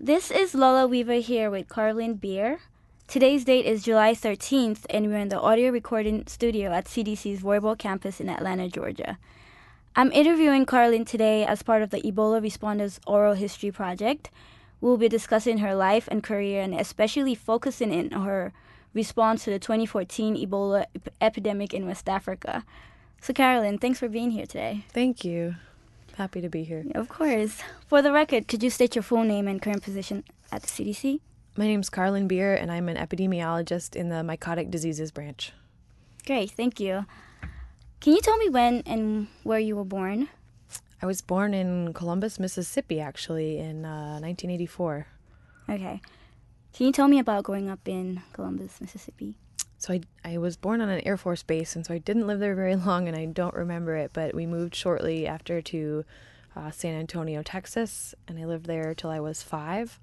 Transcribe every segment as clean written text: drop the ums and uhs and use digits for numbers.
This is Lola Weaver here with Carlin Beer. Today's date is July 13th, and we're in the audio recording studio at CDC's Roybal campus in Atlanta, Georgia. I'm interviewing Carlin today as part of the Ebola Responders Oral History Project. We'll be discussing her life and career and especially focusing in on her response to the 2014 Ebola epidemic in West Africa. So, Carolyn, thanks for being here today. Thank you. Happy to be here. Of course. For the record, could you state your full name and current position at the CDC? My name's Carlin Beer, and I'm an epidemiologist in the Mycotic Diseases branch. Great, thank you. Can you tell me when and where you were born? I was born in Columbus, Mississippi, actually, in 1984. Okay. Can you tell me about growing up in Columbus, Mississippi? So I was born on an Air Force base, and so I didn't live there very long, and I don't remember it, but we moved shortly after to San Antonio, Texas, and I lived there till I was 5.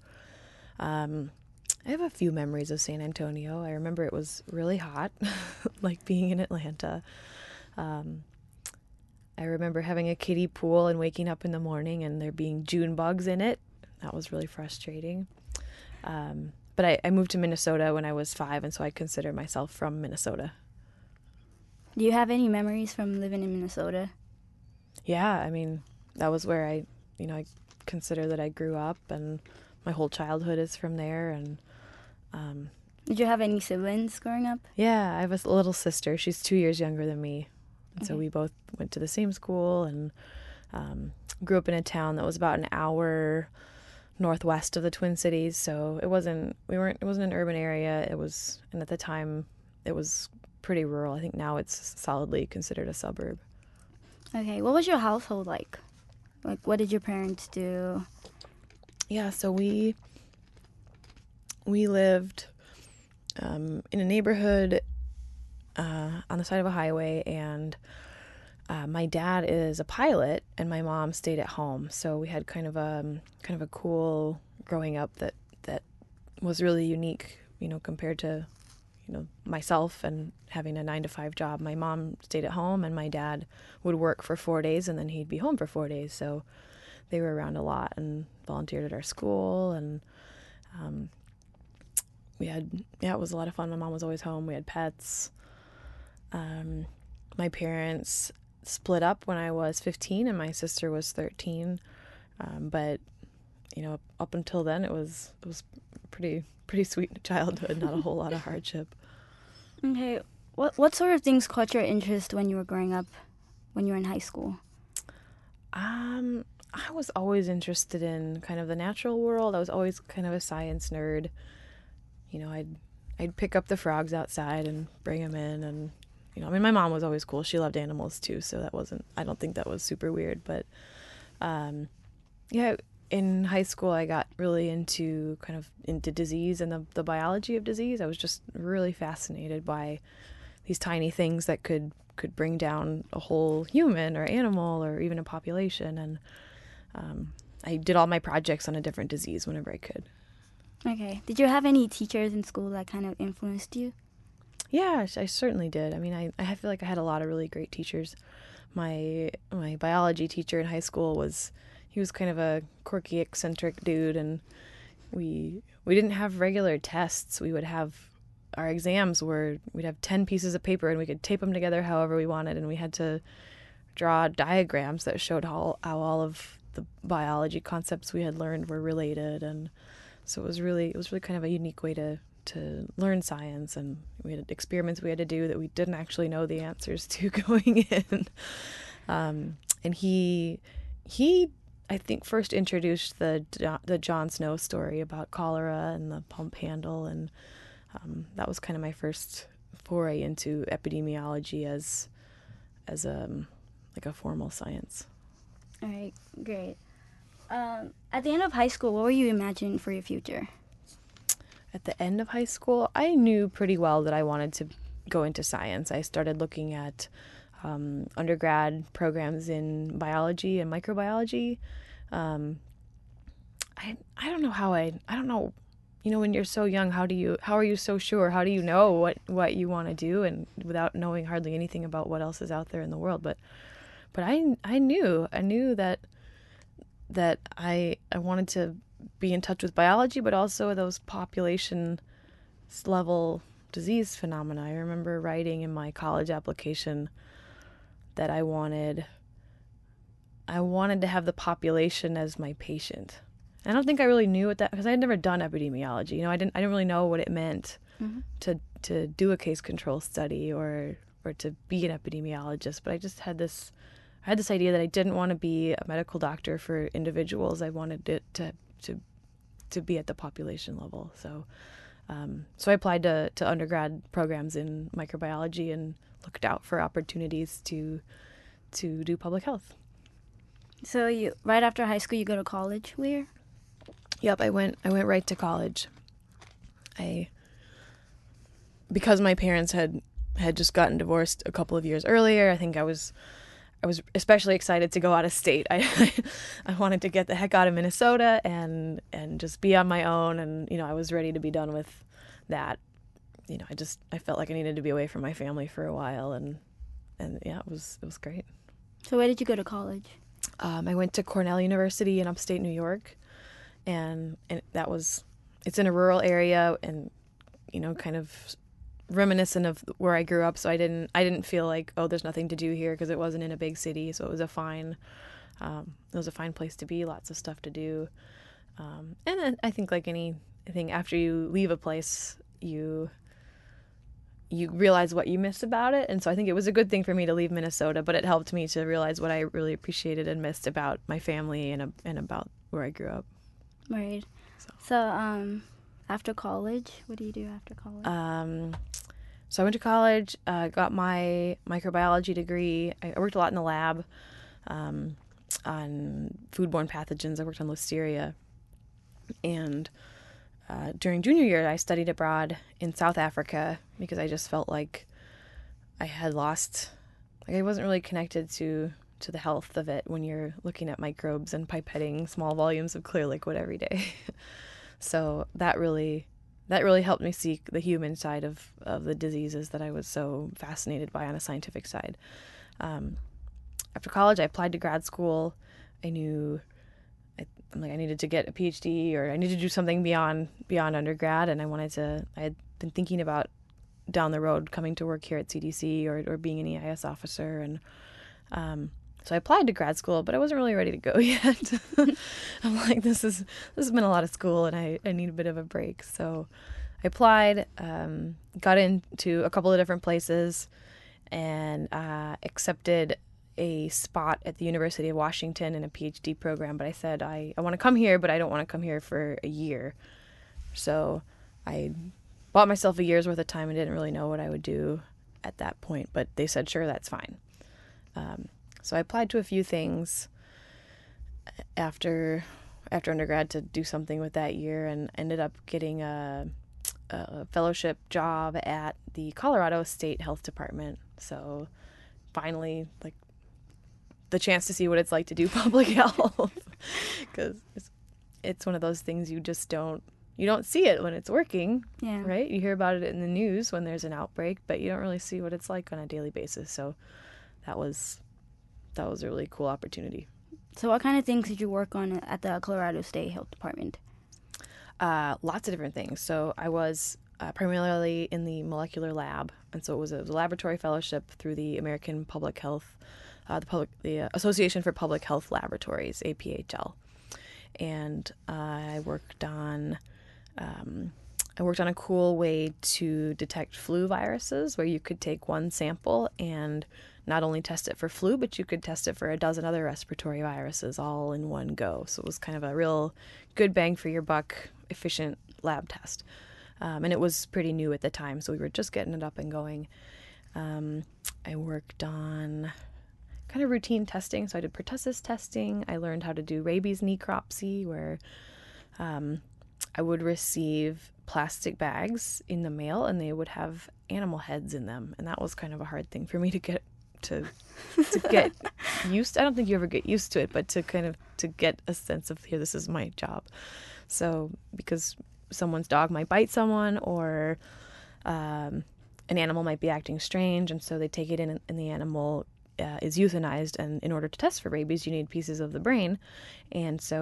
I have a few memories of San Antonio. I remember it was really hot, like being in Atlanta. I remember having a kiddie pool and waking up in the morning and there being June bugs in it. That was really frustrating. But I moved to Minnesota when I was 5, and so I consider myself from Minnesota. Do you have any memories from living in Minnesota? Yeah, I mean, that was where I consider that I grew up, and my whole childhood is from there. And did you have any siblings growing up? Yeah, I have a little sister. She's 2 years younger than me. And Okay. so we both went to the same school and grew up in a town that was about an hour northwest of the Twin Cities. So it wasn't an urban area. And at the time it was pretty rural. I think now it's solidly considered a suburb. Okay, what was your household like? Like, what did your parents do? Yeah, so we lived in a neighborhood on the side of a highway, and my dad is a pilot, and my mom stayed at home. So we had kind of a cool growing up that was really unique, compared to myself and having a 9-to-5 job. My mom stayed at home, and my dad would work for 4 days, and then he'd be home for 4 days. So they were around a lot and volunteered at our school, and it was a lot of fun. My mom was always home. We had pets. My parents split up when I was 15 and my sister was 13. But up until then it was pretty sweet childhood, not a whole lot of hardship. Okay, what sort of things caught your interest when you were growing up, when you were in high school? I was always interested in kind of the natural world. I was always kind of a science nerd. I'd pick up the frogs outside and bring them in, and my mom was always cool. She loved animals too, so I don't think that was super weird. But in high school I got really into disease and the biology of disease. I was just really fascinated by these tiny things that could bring down a whole human or animal or even a population. And I did all my projects on a different disease whenever I could. Okay. Did you have any teachers in school that kind of influenced you? Yeah, I certainly did. I mean, I feel like I had a lot of really great teachers. My biology teacher in high school he was kind of a quirky, eccentric dude, and we didn't have regular tests. We would have our exams where we'd have 10 pieces of paper and we could tape them together however we wanted, and we had to draw diagrams that showed how all of the biology concepts we had learned were related. And so it was really kind of a unique way to learn science, and we had experiments we had to do that we didn't actually know the answers to going in. And he I think first introduced the John Snow story about cholera and the pump handle, and that was kind of my first foray into epidemiology as a formal science. All right, great. At the end of high school, what were you imagining for your future? At the end of high school, I knew pretty well that I wanted to go into science. I started looking at undergrad programs in biology and microbiology. I don't know I don't know, when you're so young, how are you so sure? How do you know what you want to do, and without knowing hardly anything about what else is out there in the world? But I knew that I wanted to be in touch with biology, but also those population level disease phenomena. I remember writing in my college application that I wanted to have the population as my patient. I don't think I really knew what that, because I had never done epidemiology. You know, I didn't really know what it meant to do a case control study or to be an epidemiologist. But I just had this idea that I didn't want to be a medical doctor for individuals. I wanted it to be at the population level. So I applied to undergrad programs in microbiology and looked out for opportunities to do public health. So you right after high school, you go to college where? Yep, I went right to college. Because my parents had just gotten divorced a couple of years earlier, I think I was especially excited to go out of state. I wanted to get the heck out of Minnesota and just be on my own, and I was ready to be done with that. I felt like I needed to be away from my family for a while, and yeah, it was great. So where did you go to college? I went to Cornell University in upstate New York, and it's in a rural area, and kind of reminiscent of where I grew up. So I didn't feel like, oh, there's nothing to do here, because it wasn't in a big city. So it was a fine place to be, lots of stuff to do. And then I think like anything, after you leave a place, you realize what you miss about it. And so I think it was a good thing for me to leave Minnesota, but it helped me to realize what I really appreciated and missed about my family and about where I grew up. Right. So after college, what do you do after college? So I went to college, got my microbiology degree. I worked a lot in the lab on foodborne pathogens. I worked on Listeria. And during junior year, I studied abroad in South Africa because I just felt like I had lost, like I wasn't really connected to the health of it when you're looking at microbes and pipetting small volumes of clear liquid every day. So that really helped me see the human side of the diseases that I was so fascinated by on a scientific side. After college, I applied to grad school. I knew I needed to get a PhD, or I needed to do something beyond undergrad, and I had been thinking about down the road coming to work here at CDC or being an EIS officer, and so I applied to grad school, but I wasn't really ready to go yet. I'm like, this has been a lot of school, and I need a bit of a break. So I applied, got into a couple of different places, and accepted a spot at the University of Washington in a PhD program. But I said, I want to come here, but I don't want to come here for a year. So I bought myself a year's worth of time and didn't really know what I would do at that point. But they said, sure, that's fine. So I applied to a few things after undergrad to do something with that year, and ended up getting a fellowship job at the Colorado State Health Department. So finally, like, the chance to see what it's like to do public health, because it's one of those things you don't see it when it's working. Yeah. Right? You hear about it in the news when there's an outbreak, but you don't really see what it's like on a daily basis. So that was a really cool opportunity. So what kind of things did you work on at the Colorado State Health Department? Lots of different things. So I was primarily in the molecular lab, and so it was a laboratory fellowship through the American Public Health, the Association for Public Health Laboratories, APHL, and I worked on a cool way to detect flu viruses, where you could take one sample and not only test it for flu, but you could test it for a dozen other respiratory viruses all in one go. So it was kind of a real good bang for your buck, efficient lab test. And it was pretty new at the time, so we were just getting it up and going. I worked on kind of routine testing. So I did pertussis testing. I learned how to do rabies necropsy, where I would receive plastic bags in the mail, and they would have animal heads in them. And that was kind of a hard thing for me to get used to. I don't think you ever get used to it, but to get a sense of, here, this is my job. So because someone's dog might bite someone, or an animal might be acting strange, and so they take it in, and the animal is euthanized. And in order to test for rabies, you need pieces of the brain. And so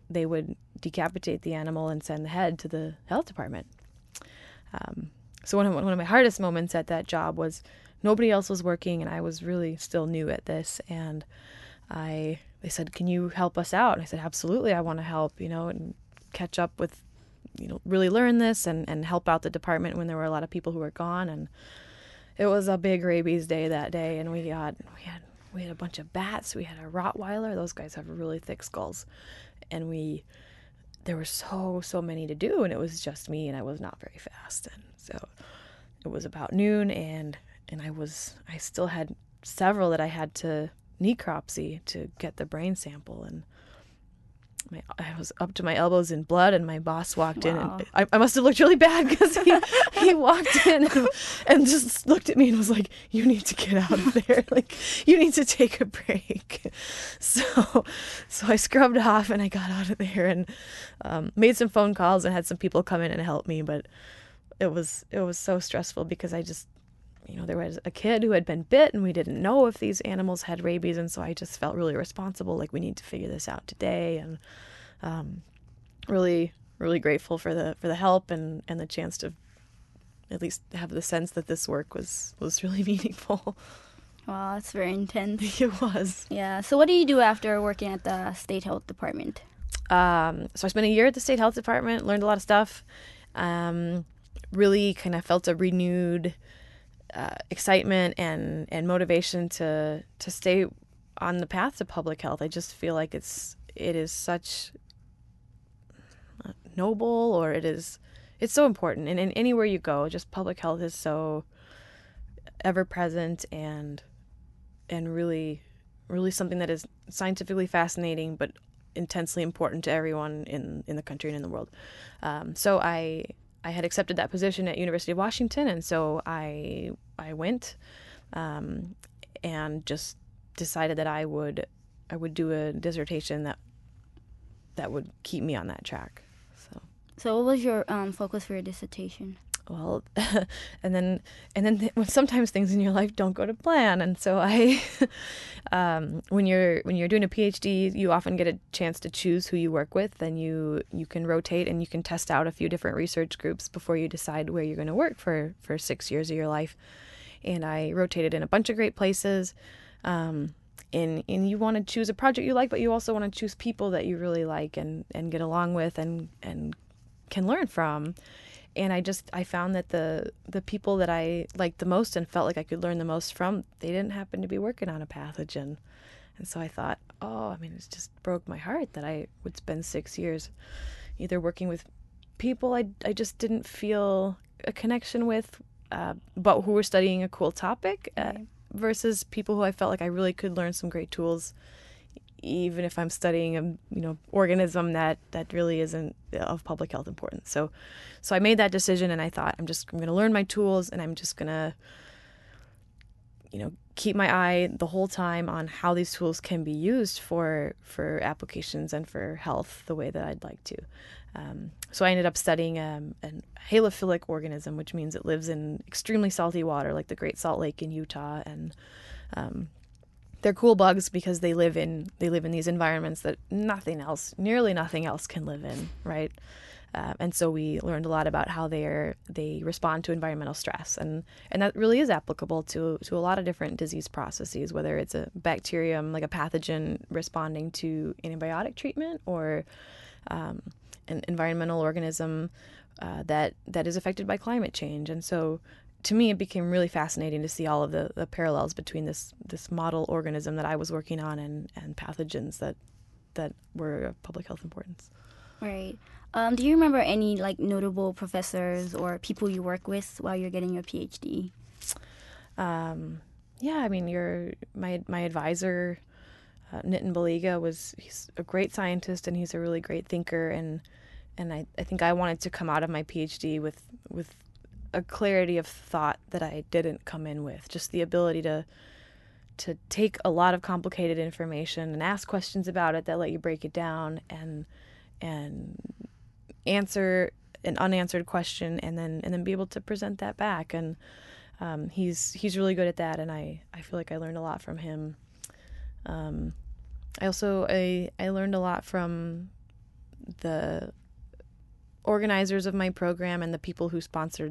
they would decapitate the animal and send the head to the health department. So one of my hardest moments at that job was nobody else was working, and I was really still new at this. And they said, "Can you help us out?" And I said, "Absolutely, I want to help, and catch up with, really learn this and help out the department when there were a lot of people who were gone." And it was a big rabies day that day, and we had a bunch of bats. We had a Rottweiler. Those guys have really thick skulls, and there were so many to do, and it was just me, and I was not very fast. And so it was about noon, and I still had several that I had to necropsy to get the brain sample, and I was up to my elbows in blood, and my boss walked in, and I must have looked really bad because he walked in and just looked at me and was like, "You need to get out of there. Like, you need to take a break." So I scrubbed off and I got out of there and made some phone calls and had some people come in and help me. But it was so stressful because I just, there was a kid who had been bit and we didn't know if these animals had rabies. And so I just felt really responsible. Like, we need to figure this out today. And really, really grateful for the help and the chance to at least have the sense that this work was really meaningful. Wow, that's very intense. It was. Yeah. So what do you do after working at the state health department? So I spent a year at the state health department, learned a lot of stuff. Really kind of felt a renewed excitement and motivation to stay on the path to public health. I just feel like it is such noble, or it's so important. And anywhere you go, just public health is so ever present and really, really something that is scientifically fascinating, but intensely important to everyone in the country and in the world. So I had accepted that position at University of Washington, and so I went and just decided that I would do a dissertation that would keep me on that track. So what was your focus for your dissertation? Well, and then sometimes things in your life don't go to plan, and so when you're doing a PhD, you often get a chance to choose who you work with, and you can rotate and you can test out a few different research groups before you decide where you're going to work for 6 years of your life. And I rotated in a bunch of great places, and you want to choose a project you like, but you also want to choose people that you really like and get along with and can learn from. And I found that the people that I liked the most and felt like I could learn the most from, they didn't happen to be working on a pathogen. And so I thought, it just broke my heart that I would spend 6 years either working with people I just didn't feel a connection with, but who were studying a cool topic, versus people who I felt like I really could learn some great tools, even if I'm studying a organism that really isn't of public health importance. So I made that decision, and I thought I'm going to learn my tools, and I'm just going to keep my eye the whole time on how these tools can be used for applications and for health the way that I'd like to. So I ended up studying a halophilic organism, which means it lives in extremely salty water, like the Great Salt Lake in Utah, and they're cool bugs because they live in these environments that nearly nothing else can live in, right? And so we learned a lot about how they respond to environmental stress, and that really is applicable to a lot of different disease processes, whether it's a bacterium, like a pathogen responding to antibiotic treatment, or an environmental organism that is affected by climate change. And so to me, it became really fascinating to see all of the parallels between this model organism that I was working on and pathogens that were of public health importance. Right. Do you remember any notable professors or people you work with while you're getting your PhD? Yeah, my advisor, Nitin Baliga, he's a great scientist, and he's a really great thinker, and I think I wanted to come out of my PhD with a clarity of thought that I didn't come in with, just the ability to take a lot of complicated information and ask questions about it that let you break it down and answer an unanswered question and then be able to present that back. And he's really good at that, and I feel like I learned a lot from him. I learned a lot from the organizers of my program and the people who sponsored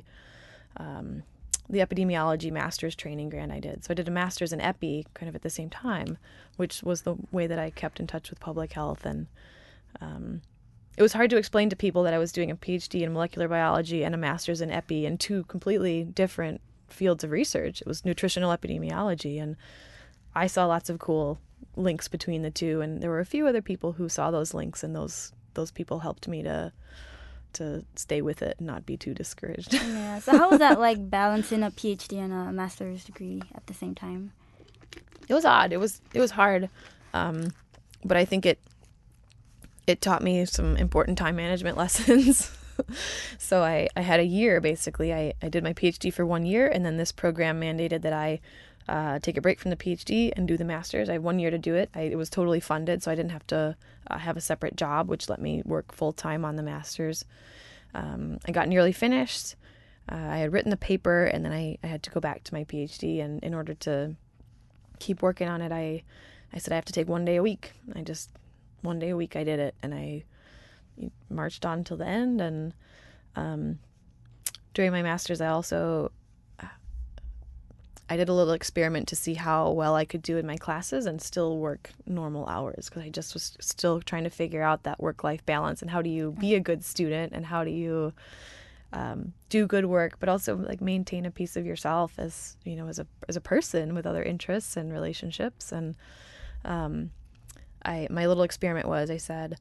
the epidemiology master's training grant I did. So I did a master's in epi kind of at the same time, which was the way that I kept in touch with public health. And it was hard to explain to people that I was doing a PhD in molecular biology and a master's in epi in two completely different fields of research. It was nutritional epidemiology, and I saw lots of cool links between the two, and there were a few other people who saw those links, and those people helped me to stay with it and not be too discouraged. Yeah. So how was that like balancing a PhD and a master's degree at the same time? It was odd. It was hard, but I think it taught me some important time management lessons. So I had a year, basically. I did my PhD for 1 year, and then this program mandated that I take a break from the PhD and do the master's. I had 1 year to do it. It was totally funded, so I didn't have to have a separate job, which let me work full-time on the master's. I got nearly finished. I had written the paper, and then I had to go back to my PhD, and in order to keep working on it, I said I have to take 1 day a week. 1 day a week I did it, and I marched on till the end. And during my master's, I did a little experiment to see how well I could do in my classes and still work normal hours, because I just was still trying to figure out that work-life balance and how do you be a good student and how do you do good work, but also like maintain a piece of yourself as a person with other interests and relationships. And my little experiment was, I said,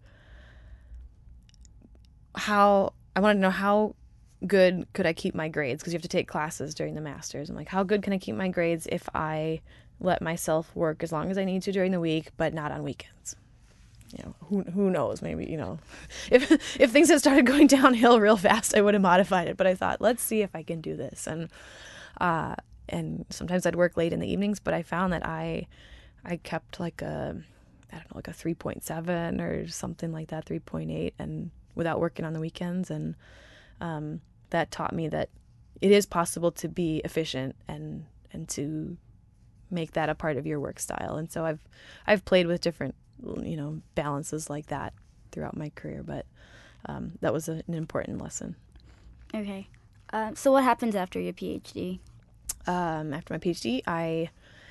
I wanted to know how good could I keep my grades, because you have to take classes during the master's. I'm like, how good can I keep my grades if I let myself work as long as I need to during the week, but not on weekends? Who knows? Maybe if things had started going downhill real fast, I would have modified it. But I thought, let's see if I can do this. And sometimes I'd work late in the evenings, but I found that I kept like a 3.7 or something like that, 3.8, and without working on the weekends. And that taught me that it is possible to be efficient and to make that a part of your work style. And so I've played with different balances like that throughout my career, but that was an important lesson. Okay. So what happens after your PhD? After my PhD, I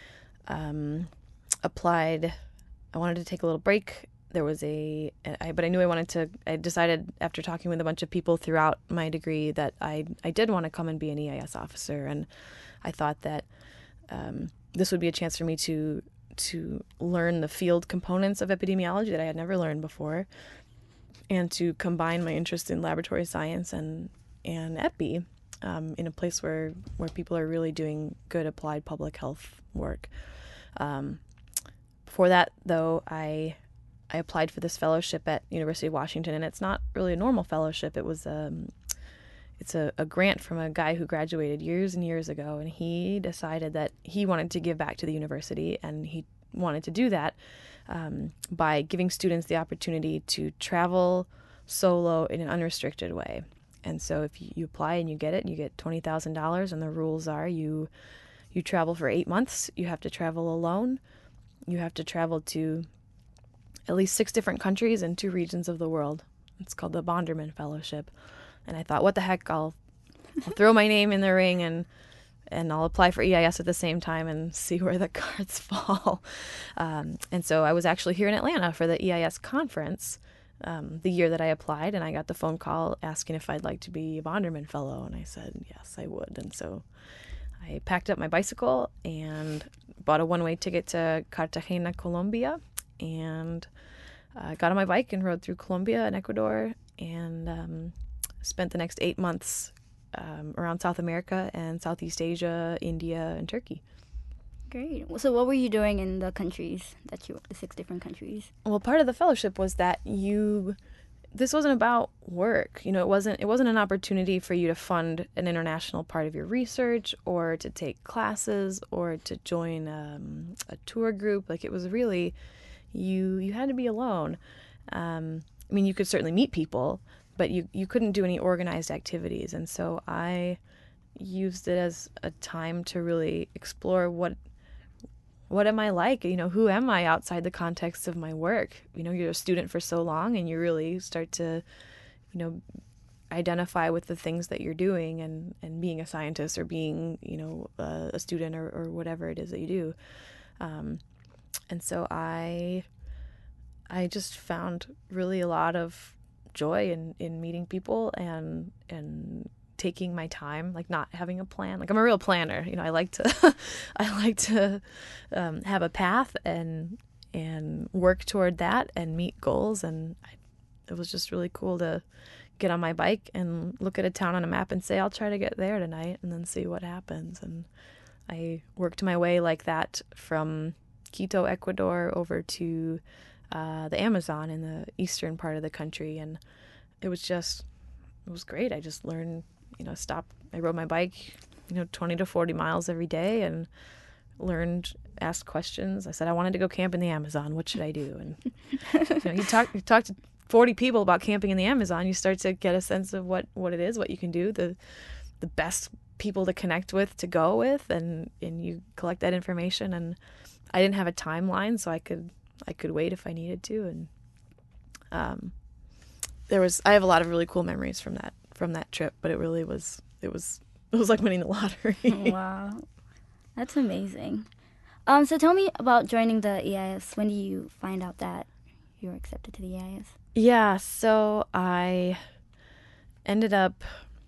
applied. I wanted to take a little break. But I knew I decided after talking with a bunch of people throughout my degree that I did want to come and be an EIS officer. And I thought that this would be a chance for me to learn the field components of epidemiology that I had never learned before, and to combine my interest in laboratory science and epi in a place where people are really doing good applied public health work. Before that, though, I applied for this fellowship at University of Washington, and it's not really a normal fellowship. It was it's a grant from a guy who graduated years and years ago, and he decided that he wanted to give back to the university, and he wanted to do that by giving students the opportunity to travel solo in an unrestricted way. And so if you apply and you get it, you get $20,000, and the rules are you travel for 8 months, you have to travel alone, you have to travel to at least 6 different countries and 2 regions of the world. It's called the Bonderman Fellowship. And I thought, what the heck, I'll throw my name in the ring and I'll apply for EIS at the same time and see where the cards fall. And so I was actually here in Atlanta for the EIS conference the year that I applied, and I got the phone call asking if I'd like to be a Bonderman Fellow, and I said yes, I would. And so I packed up my bicycle and bought a one-way ticket to Cartagena, Colombia, and got on my bike and rode through Colombia and Ecuador, and spent the next 8 months around South America and Southeast Asia, India, and Turkey. Great. So what were you doing in the countries the 6 different countries? Well, part of the fellowship was that this wasn't about work. It wasn't an opportunity for you to fund an international part of your research or to take classes or to join a tour group. Like, it was really, you had to be alone. You could certainly meet people, but you couldn't do any organized activities. And so I used it as a time to really explore what what am I like? Who am I outside the context of my work? You're a student for so long, and you really start to, identify with the things that you're doing, and being a scientist, or being, a student, or whatever it is that you do. And so I just found really a lot of joy in meeting people, and taking my time, like not having a plan. Like, I'm a real planner. I like to have a path and work toward that and meet goals. And it was just really cool to get on my bike and look at a town on a map and say, I'll try to get there tonight, and then see what happens. And I worked my way like that from Quito, Ecuador, over to the Amazon in the eastern part of the country. And it was great. I just learned, I rode my bike, 20 to 40 miles every day, and asked questions. I said, I wanted to go camp in the Amazon. What should I do? And you talk to 40 people about camping in the Amazon, you start to get a sense of what it is, what you can do, the best people to connect with, to go with, and you collect that information. And I didn't have a timeline, so I could wait if I needed to. And I have a lot of really cool memories from that trip, but it was like winning the lottery. Wow. That's amazing. So tell me about joining the EIS. When did you find out that you were accepted to the EIS? Yeah, so I ended up,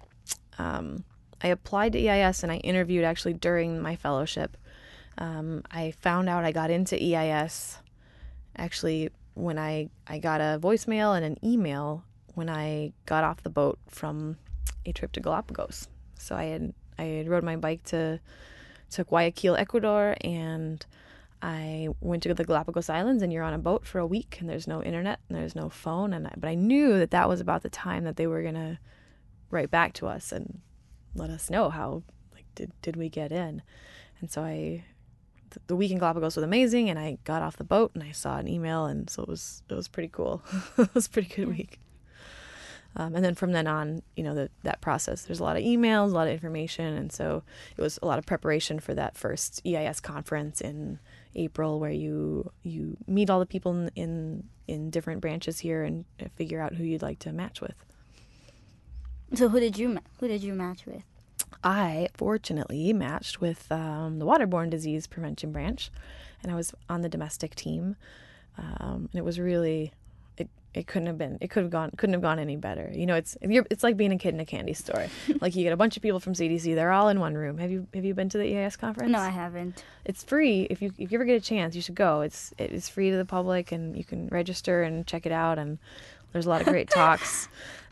I applied to EIS, and I interviewed actually during my fellowship. I found out I got into EIS actually when I got a voicemail and an email when I got off the boat from a trip to Galapagos. So I had rode my bike to Guayaquil, Ecuador, and I went to the Galapagos Islands, and you're on a boat for a week, and there's no internet and there's no phone. But I knew that was about the time that they were going to write back to us and let us know how, like, did we get in. And so the week in Galapagos was amazing, and I got off the boat and I saw an email, and so it was pretty cool. It was a pretty good week. And then from then on, that process, there's a lot of emails, a lot of information. And so it was a lot of preparation for that first EIS conference in April, where you meet all the people in different branches here and figure out who you'd like to match with. So who did you match with? I fortunately matched with the waterborne disease prevention branch, and I was on the domestic team. And it was really, it couldn't have gone any better. It's like being a kid in a candy store. Like, you get a bunch of people from CDC, they're all in one room. Have you been to the EIS conference? No, I haven't. It's free. If you ever get a chance, you should go. It's free to the public, and you can register and check it out. And there's a lot of great talks.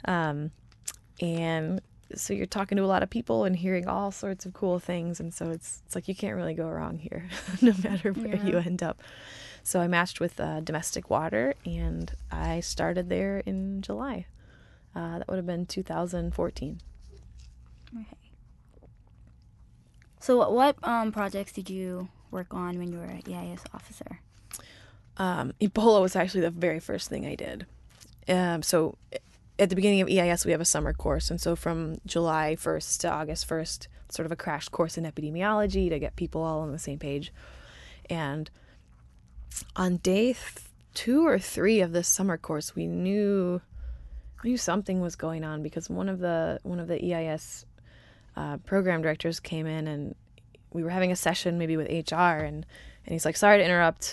And so you're talking to a lot of people and hearing all sorts of cool things. And so it's like you can't really go wrong here, no matter where you end up. So I matched with Domestic Water, and I started there in July. That would have been 2014. Okay. So what projects did you work on when you were an EIS officer? Ebola was actually the very first thing I did. So at the beginning of EIS, we have a summer course. And so from July 1st to August 1st, sort of a crash course in epidemiology to get people all on the same page. And on day 2 or 3 of this summer course, we knew something was going on, because one of the EIS program directors came in, and we were having a session maybe with HR, and he's like, "Sorry to interrupt.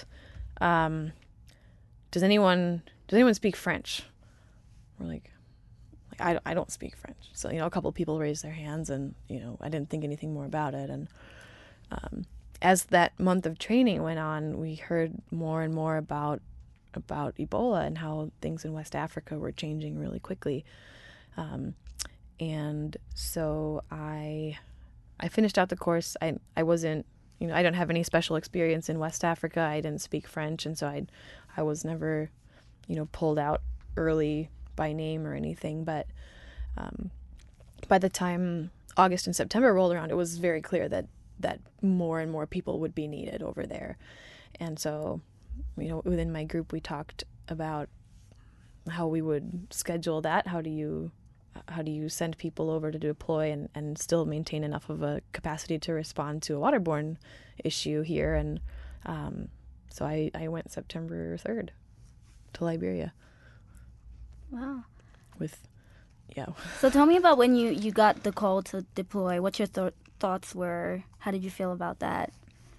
Does anyone speak French?" We're like, I don't speak French. So, a couple of people raised their hands, and, I didn't think anything more about it. And as that month of training went on, we heard more and more about Ebola and how things in West Africa were changing really quickly. And so I finished out the course. I wasn't, I don't have any special experience in West Africa. I didn't speak French, and so I was never, pulled out early by name or anything. But by the time August and September rolled around, it was very clear that more and more people would be needed over there. And so, within my group, we talked about how we would schedule that. How do you send people over to deploy and still maintain enough of a capacity to respond to a waterborne issue here? And So I went September 3rd to Liberia Wow. with, yeah. So tell me about when you got the call to deploy. What your thoughts were. How did you feel about that?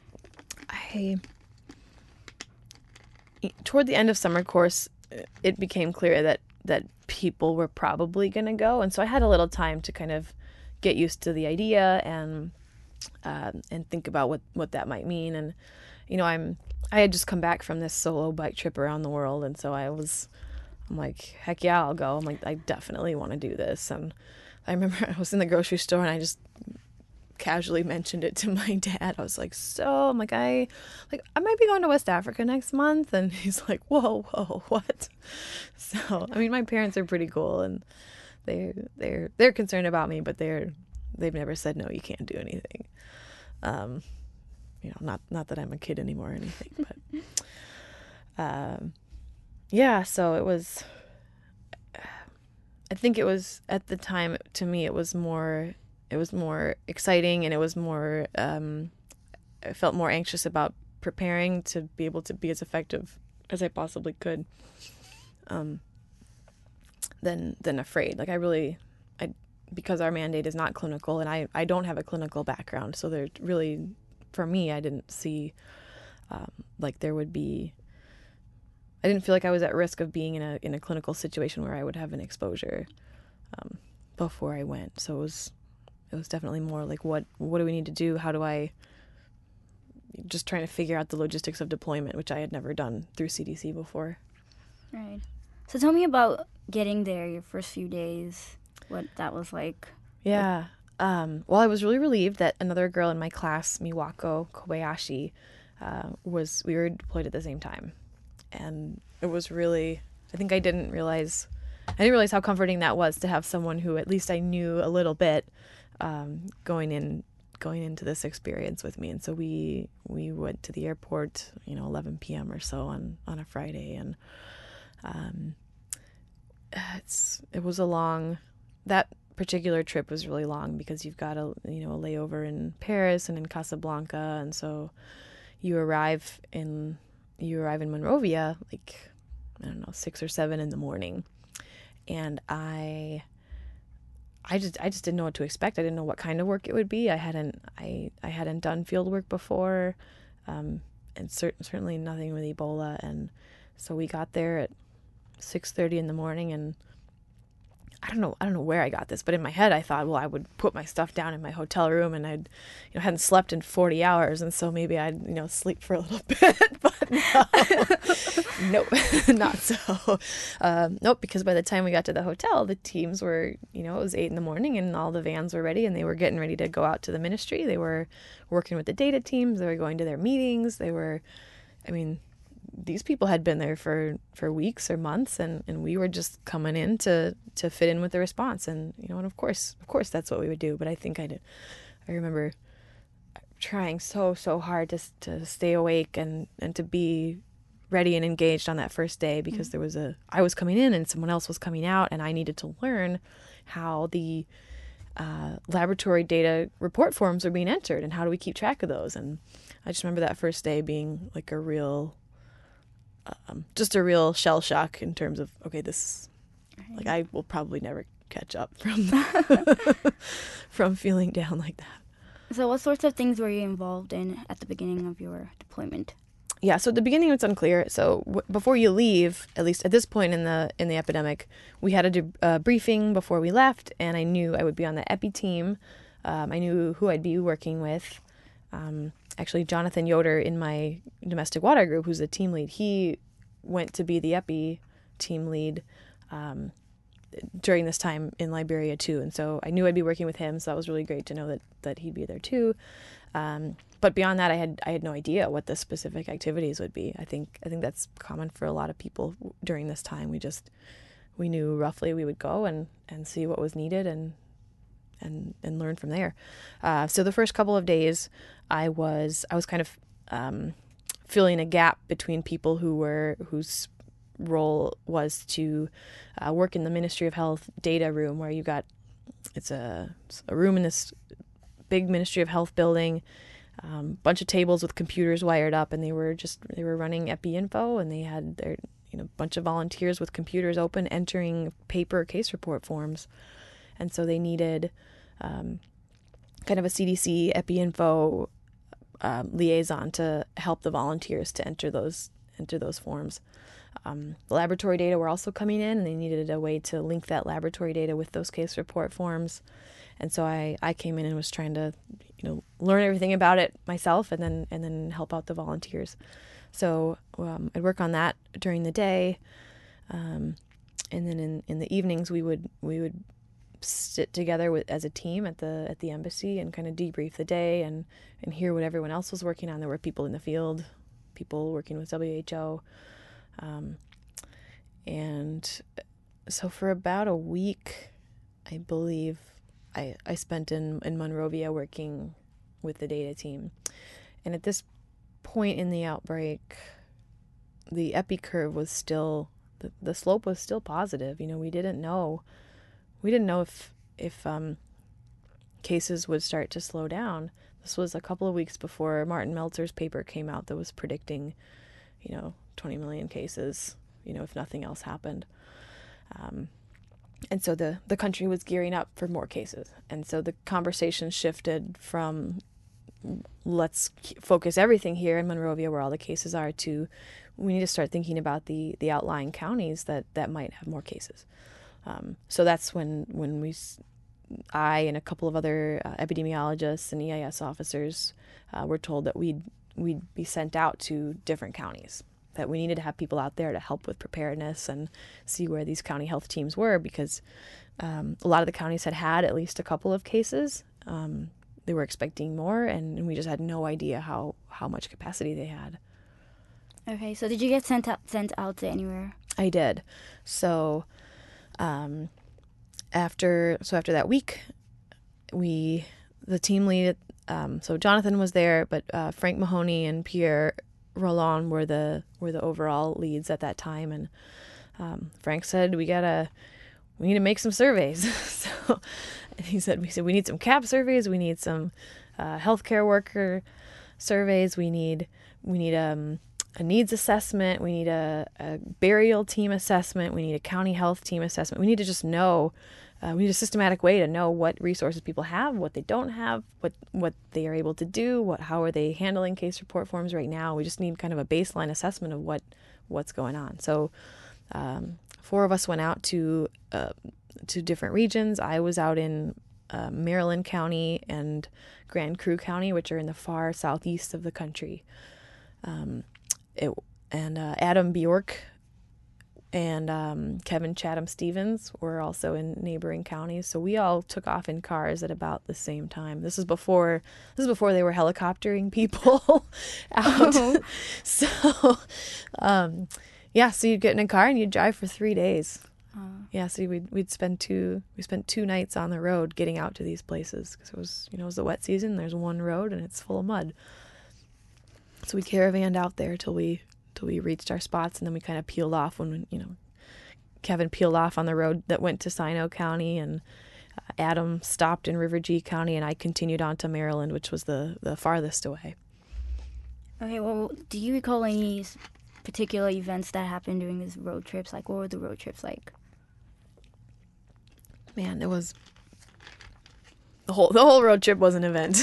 Toward the end of summer course, it became clear that people were probably going to go. And so I had a little time to kind of get used to the idea and think about what that might mean. And, I had just come back from this solo bike trip around the world. And so I'm like, heck yeah, I'll go. I'm like, I definitely want to do this. And I remember I was in the grocery store and I just casually mentioned it to my dad. I was like, I might be going to West Africa next month. And he's like, whoa, what? So, I mean, my parents are pretty cool and they're concerned about me, but they've never said, no, you can't do anything. Not that I'm a kid anymore or anything, but, yeah, so it was, I think it was at the time to me, it was more exciting and it was more, I felt more anxious about preparing to be able to be as effective as I possibly could, than afraid. Like because our mandate is not clinical and I don't have a clinical background. So there really, for me, I didn't see, like there would be, I didn't feel like I was at risk of being in a clinical situation where I would have an exposure, before I went. So it was definitely more like, what do we need to do? How do I, just trying to figure out the logistics of deployment, which I had never done through CDC before. Right. So tell me about getting there, your first few days, what that was like. Yeah. Well, I was really relieved that another girl in my class, Miwako Kobayashi, we were deployed at the same time. And it was really, I think I didn't realize how comforting that was to have someone who at least I knew a little bit, going into this experience with me. And so we went to the airport, 11 p.m. or so on a Friday. And, it was that particular trip was really long because you've got a layover in Paris and in Casablanca. And so you arrive in Monrovia, like, I don't know, 6 or 7 in the morning. And I just didn't know what to expect. I didn't know what kind of work it would be. I hadn't done field work before, and certainly nothing with Ebola. And so we got there at 6:30 in the morning, and I don't know where I got this, but in my head I thought, well, I would put my stuff down in my hotel room, and I'd, hadn't slept in 40 hours, and so maybe I'd, sleep for a little bit, but no, nope, not so. Nope, because by the time we got to the hotel, the teams were, it was 8 in the morning, and all the vans were ready, and they were getting ready to go out to the ministry. They were working with the data teams. They were going to their meetings. These people had been there for weeks or months, and we were just coming in to fit in with the response. And, and of course that's what we would do. But I think I remember trying so hard to stay awake and to be ready and engaged on that first day, because I was coming in and someone else was coming out, and I needed to learn how the laboratory data report forms are being entered and how do we keep track of those. And I just remember that first day being like a real shell shock in terms of, okay, this, like, I will probably never catch up from feeling down like that. So what sorts of things were you involved in at the beginning of your deployment? Yeah, so at the beginning it's unclear. So before you leave, at least at this point in the epidemic, we had to do a briefing before we left, and I knew I would be on the epi team. I knew who I'd be working with. Actually, Jonathan Yoder in my domestic water group, who's the team lead, he went to be the epi team lead during this time in Liberia too. And so I knew I'd be working with him, so that was really great to know that he'd be there too. But beyond that, I had no idea what the specific activities would be. I think that's common for a lot of people during this time. We knew roughly we would go and see what was needed and learn from there. So the first couple of days, I was kind of filling a gap between people whose role was to work in the Ministry of Health data room, where it's a room in this big Ministry of Health building. bunch of tables with computers wired up, and they were running EpiInfo, and they had their bunch of volunteers with computers open entering paper case report forms. And so they needed kind of a CDC EpiInfo liaison to help the volunteers to enter those forms. The laboratory data were also coming in, and they needed a way to link that laboratory data with those case report forms. And so I came in and was trying to learn everything about it myself, and then help out the volunteers. So I'd work on that during the day, and then in the evenings we would sit together as a team at the embassy and kind of debrief the day and hear what everyone else was working on. There were people in the field, people working with WHO, and so for about a week, I believe, I spent in Monrovia working with the data team. And at this point in the outbreak, the epi curve was still, the slope was still positive. We didn't know if cases would start to slow down. This was a couple of weeks before Martin Meltzer's paper came out that was predicting 20 million cases, if nothing else happened. And so the country was gearing up for more cases. And so the conversation shifted from let's focus everything here in Monrovia where all the cases are to we need to start thinking about the outlying counties that might have more cases. So that's when I and a couple of other epidemiologists and EIS officers were told that we'd be sent out to different counties, that we needed to have people out there to help with preparedness and see where these county health teams were, because a lot of the counties had at least a couple of cases. They were expecting more, and we just had no idea how much capacity they had. Okay, so did you get sent out to anywhere? I did. So after that week, the team lead, so Jonathan was there, but Frank Mahoney and Pierre Roland were the overall leads at that time, and Frank said we need to make some surveys. So he said we need some CAP surveys, we need some healthcare worker surveys, we need a needs assessment, we need a burial team assessment, we need a county health team assessment. We need to just know, we need a systematic way to know what resources people have, what they don't have, what they are able to do, how are they handling case report forms right now. We just need kind of a baseline assessment of what's going on. So 4 of us went out to different regions. I was out in Maryland County and Grand Crew County, which are in the far southeast of the country. Adam Bjork and Kevin Chatham-Stevens were also in neighboring counties. So we all took off in cars at about the same time. This is before they were helicoptering people out. Oh. So, so you'd get in a car and you'd drive for 3 days. Yeah, so we spent 2 nights on the road getting out to these places, because it was the wet season. There's one road and it's full of mud. So we caravanned out there till we reached our spots, and then we kind of peeled off when Kevin peeled off on the road that went to Sino County, and Adam stopped in River G County, and I continued on to Maryland, which was the farthest away. Okay, well, do you recall any particular events that happened during these road trips? Like, what were the road trips like? Man, it was the whole road trip was an event.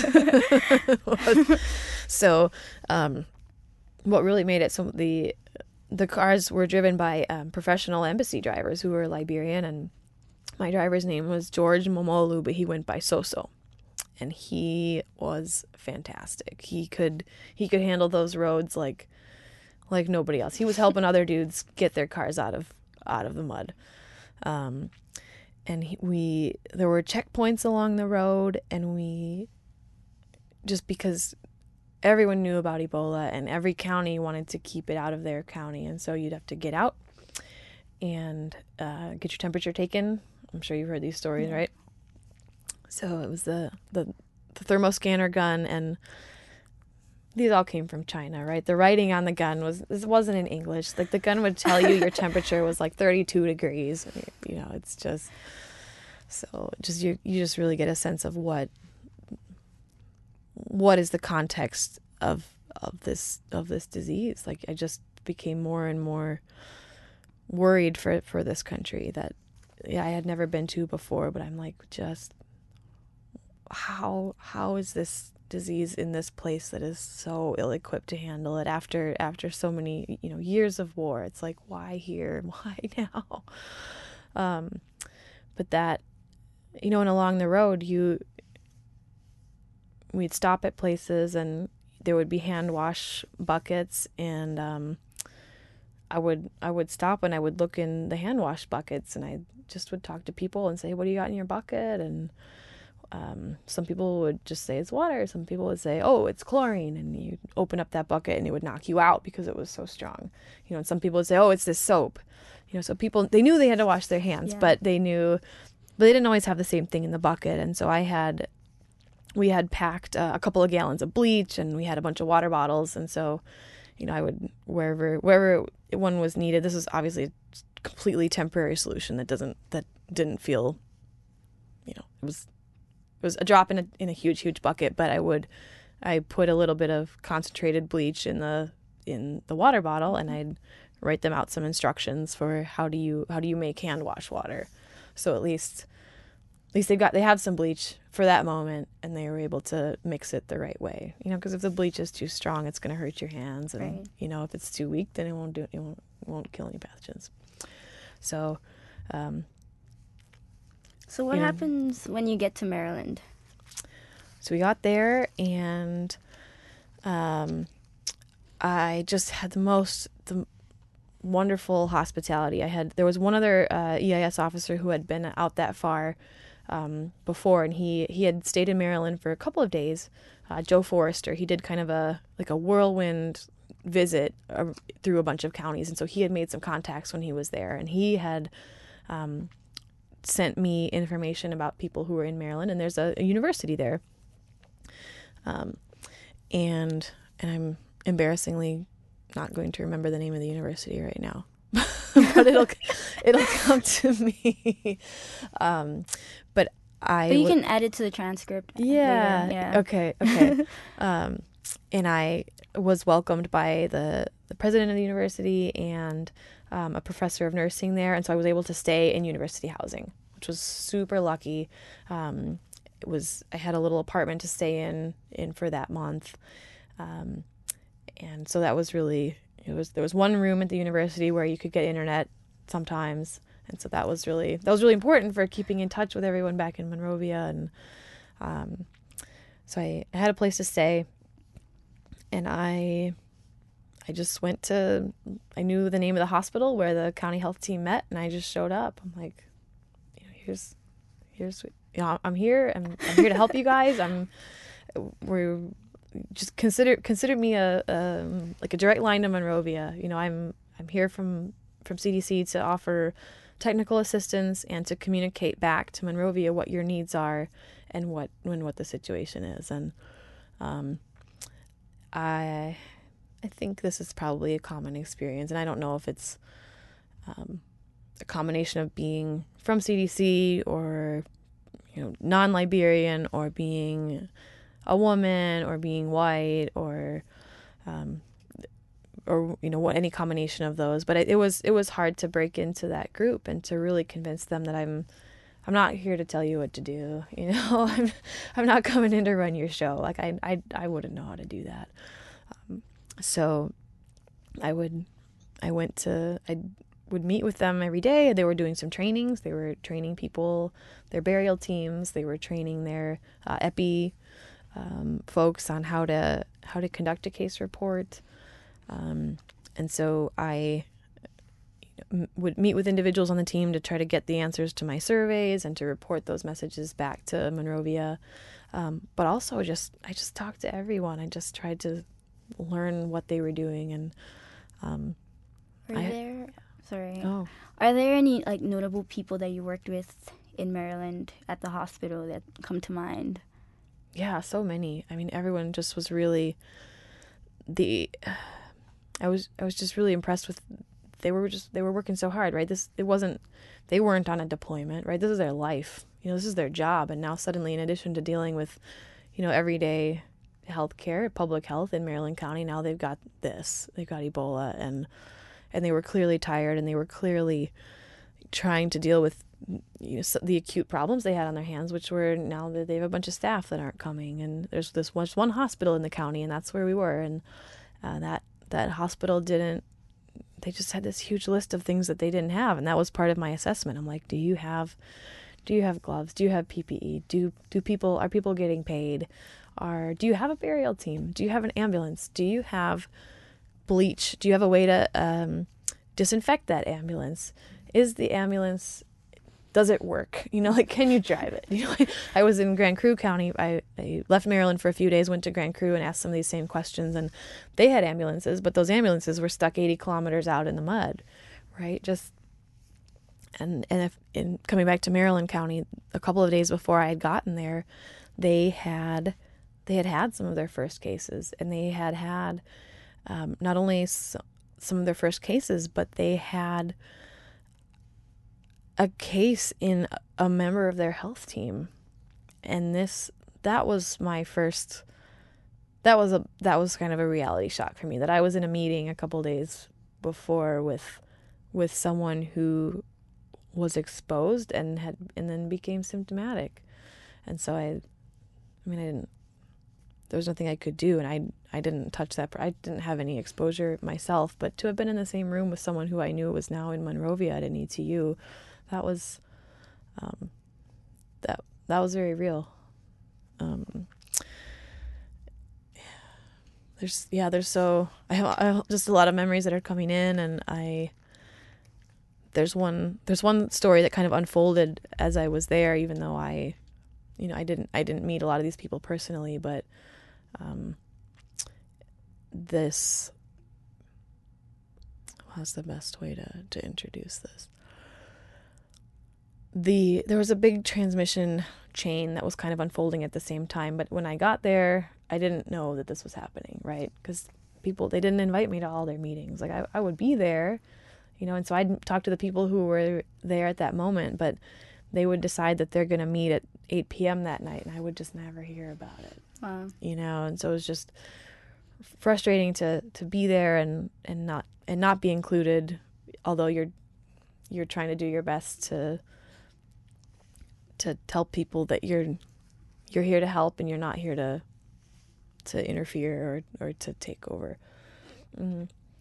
So, what really made it, so the cars were driven by professional embassy drivers who were Liberian, and my driver's name was George Momolu, but he went by Soso, and he was fantastic. He could handle those roads like nobody else. He was helping other dudes get their cars out of the mud. And there were checkpoints along the road, and just because everyone knew about Ebola and every county wanted to keep it out of their county, and so you'd have to get out and get your temperature taken. I'm sure you've heard these stories, right? So it was the thermoscanner gun, and these all came from China, right? The writing on the gun wasn't in English. Like, the gun would tell you your temperature was like 32 degrees. It's just, so you just really get a sense of what what is the context of this disease? Like, I just became more and more worried for this country that I had never been to before, but I'm like, just how is this disease in this place that is so ill-equipped to handle it after so many years of war? It's like, why here? Why now? But that, and along the road, we'd stop at places and there would be hand wash buckets, and I would stop and I would look in the hand wash buckets, and I just would talk to people and say, what do you got in your bucket? And some people would just say it's water. Some people would say, oh, it's chlorine. And you open up that bucket and it would knock you out because it was so strong. And some people would say, oh, it's this soap. So people, they knew they had to wash their hands, but they didn't always have the same thing in the bucket. And so we had packed a couple of gallons of bleach, and we had a bunch of water bottles. And so, I would, wherever one was needed, this is obviously a completely temporary solution that didn't feel, it was a drop in a huge bucket, but I put a little bit of concentrated bleach in the water bottle, and I'd write them out some instructions for how do you make hand wash water. So at least they have some bleach for that moment, and they were able to mix it the right way. Because if the bleach is too strong, it's going to hurt your hands, and right. If it's too weak, then it won't kill any pathogens. So So what happens when you get to Maryland? So we got there, and I just had the wonderful hospitality. There was one other EIS officer who had been out that far before, and he had stayed in Maryland for a couple of days. Joe Forrester, he did kind of a whirlwind visit through a bunch of counties, and so he had made some contacts when he was there, and he had sent me information about people who were in Maryland, and there's a university there. And I'm embarrassingly not going to remember the name of the university right now, but it'll come to me. But you can add it to the transcript. Yeah. Later. Yeah. Okay. And I was welcomed by the president of the university and a professor of nursing there, and so I was able to stay in university housing, which was super lucky. I had a little apartment to stay in for that month, and so that was really there was one room at the university where you could get internet sometimes, and so that was really important for keeping in touch with everyone back in Monrovia, and so I had a place to stay, and I just I knew the name of the hospital where the county health team met, and I just showed up. I'm like, here's I'm here. I'm here to help you guys. We're just consider me a direct line to Monrovia. I'm here from CDC to offer technical assistance and to communicate back to Monrovia what your needs are and what the situation is. And I think this is probably a common experience, and I don't know if it's a combination of being from CDC or non-Liberian, or being a woman, or being white, or what, any combination of those. But it was hard to break into that group and to really convince them that I'm not here to tell you what to do. I'm not coming in to run your show. Like I wouldn't know how to do that. So I would meet with them every day. They were doing some trainings. They were training people, their burial teams. They were training their epi folks on how to conduct a case report. And so I would meet with individuals on the team to try to get the answers to my surveys and to report those messages back to Monrovia. But also I just talked to everyone. I just tried to learn what they were doing. And Are there any notable people that you worked with in Maryland at the hospital that come to mind? Yeah, so many. I mean, everyone just was really I was just really impressed with. They were working so hard, right? They weren't on a deployment, right? This is their life. This is their job, and now suddenly, in addition to dealing with, everyday healthcare, public health in Maryland County. Now they've got Ebola, and they were clearly tired, and they were clearly trying to deal with the acute problems they had on their hands, which were now that they have a bunch of staff that aren't coming, and there's one hospital in the county, and that's where we were, and that hospital didn't. They just had this huge list of things that they didn't have, and that was part of my assessment. I'm like, do you have gloves? Do you have PPE? Are people getting paid? Do you have a burial team? Do you have an ambulance? Do you have bleach? Do you have a way to disinfect that ambulance? Is the ambulance, does it work? Can you drive it? I was in Grand Cru County. I left Maryland for a few days, went to Grand Cru and asked some of these same questions, and they had ambulances, but those ambulances were stuck 80 kilometers out in the mud, right? And coming back to Maryland County, a couple of days before I had gotten there, they had some of their first cases, and they had not only some of their first cases, but they had a case in a member of their health team. And that was kind of a reality shock for me, that I was in a meeting a couple days before with someone who was exposed and then became symptomatic. And so there was nothing I could do, and I didn't touch that. I didn't have any exposure myself, but to have been in the same room with someone who I knew was now in Monrovia at an ETU, that was very real. I have just a lot of memories that are coming in, and there's one story that kind of unfolded as I was there, even though I didn't meet a lot of these people personally, but how's the best way to introduce this? There was a big transmission chain that was kind of unfolding at the same time, but when I got there, I didn't know that this was happening, right? Because they didn't invite me to all their meetings. Like, I would be there, and so I'd talk to the people who were there at that moment, but they would decide that they're going to meet at 8 p.m. that night, and I would just never hear about it. Wow. And so it was just frustrating to be there and not be included, although you're trying to do your best to tell people that you're here to help and you're not here to interfere or to take over. Mm-hmm.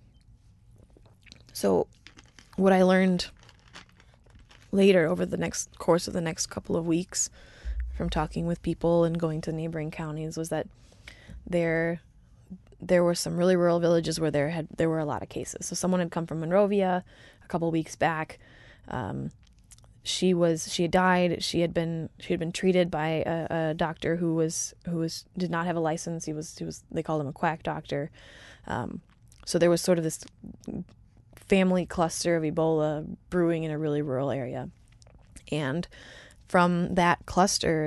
So what I learned later over the next course of the next couple of weeks from talking with people and going to neighboring counties was that there were some really rural villages where there were a lot of cases. So someone had come from Monrovia a couple of weeks back. She had died. She had been treated by a doctor who did not have a license. He was they called him a quack doctor. So there was sort of this family cluster of Ebola brewing in a really rural area. And from that cluster,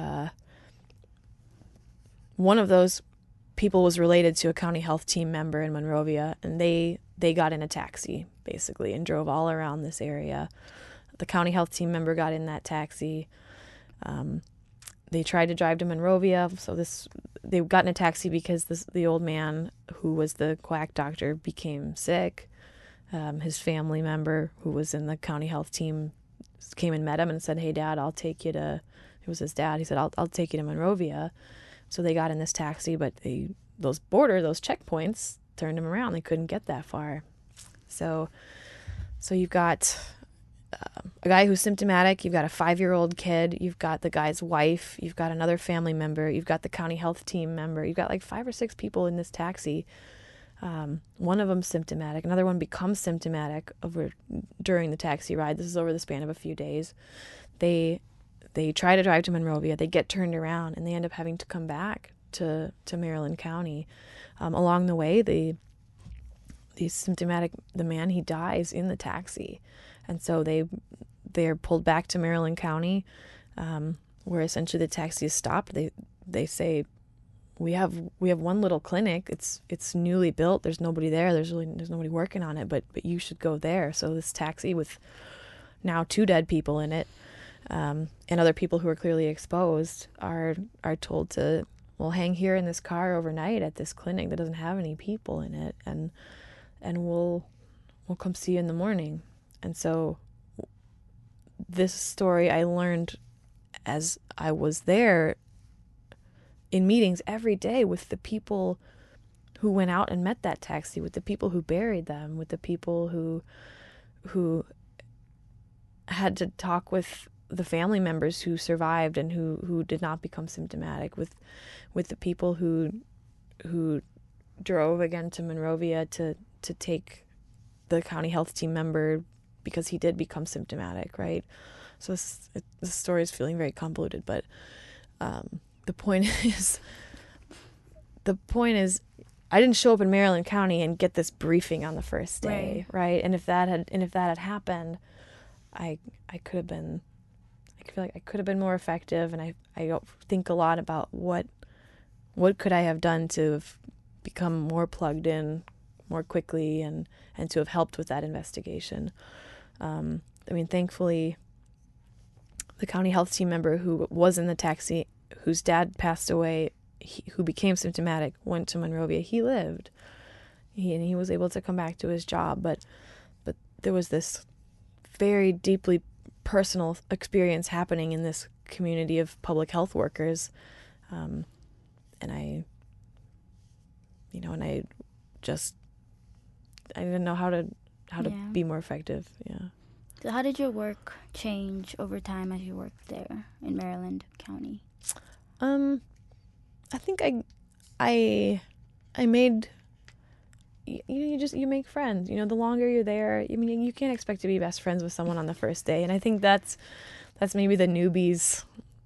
one of those people was related to a county health team member in Monrovia, and they got in a taxi, basically, and drove all around this area. The county health team member got in that taxi. They tried to drive to Monrovia, so they got in a taxi because the old man who was the quack doctor became sick. His family member who was in the county health team came and met him and said, "Hey, Dad, I'll take you to." It was his dad. He said, "I'll take you to Monrovia." So they got in this taxi, but those checkpoints turned him around. They couldn't get that far. So you've got a guy who's symptomatic. You've got a 5-year-old kid. You've got the guy's wife. You've got another family member. You've got the county health team member. You've got like 5 or 6 people in this taxi. One of them symptomatic. Another one becomes symptomatic during the taxi ride. This is over the span of a few days. They try to drive to Monrovia. They get turned around, and they end up having to come back to Maryland County. Along the way, the man, he dies in the taxi. And so they're pulled back to Maryland County, where essentially the taxi is stopped. They say, we have one little clinic. It's newly built. There's nobody there. There's nobody working on it, but you should go there. So this taxi with now 2 dead people in it, and other people who are clearly exposed are told to we'll hang here in this car overnight at this clinic that doesn't have any people in it, and we'll come see you in the morning. And so this story I learned as I was there in meetings every day with the people who went out and met that taxi, with the people who buried them, with the people who had to talk with the family members who survived and who did not become symptomatic, with the people who drove again to Monrovia to take the county health team member because he did become symptomatic, right? So the story is feeling very convoluted, but the point is, I didn't show up in Maryland County and get this briefing on the first day, right? And if that had happened, I feel like I could have been more effective, and I think a lot about what could I have done to have become more plugged in more quickly and to have helped with that investigation. I mean, thankfully, the county health team member who was in the taxi, whose dad passed away, who became symptomatic, went to Monrovia. He lived. He was able to come back to his job, but there was this very deeply personal experience happening in this community of public health workers, and I didn't know how to be more effective. Yeah. So how did your work change over time as you worked there in Maryland County? I think I made, you make friends. The longer you're there, I mean, you can't expect to be best friends with someone on the first day. And I think that's maybe the newbies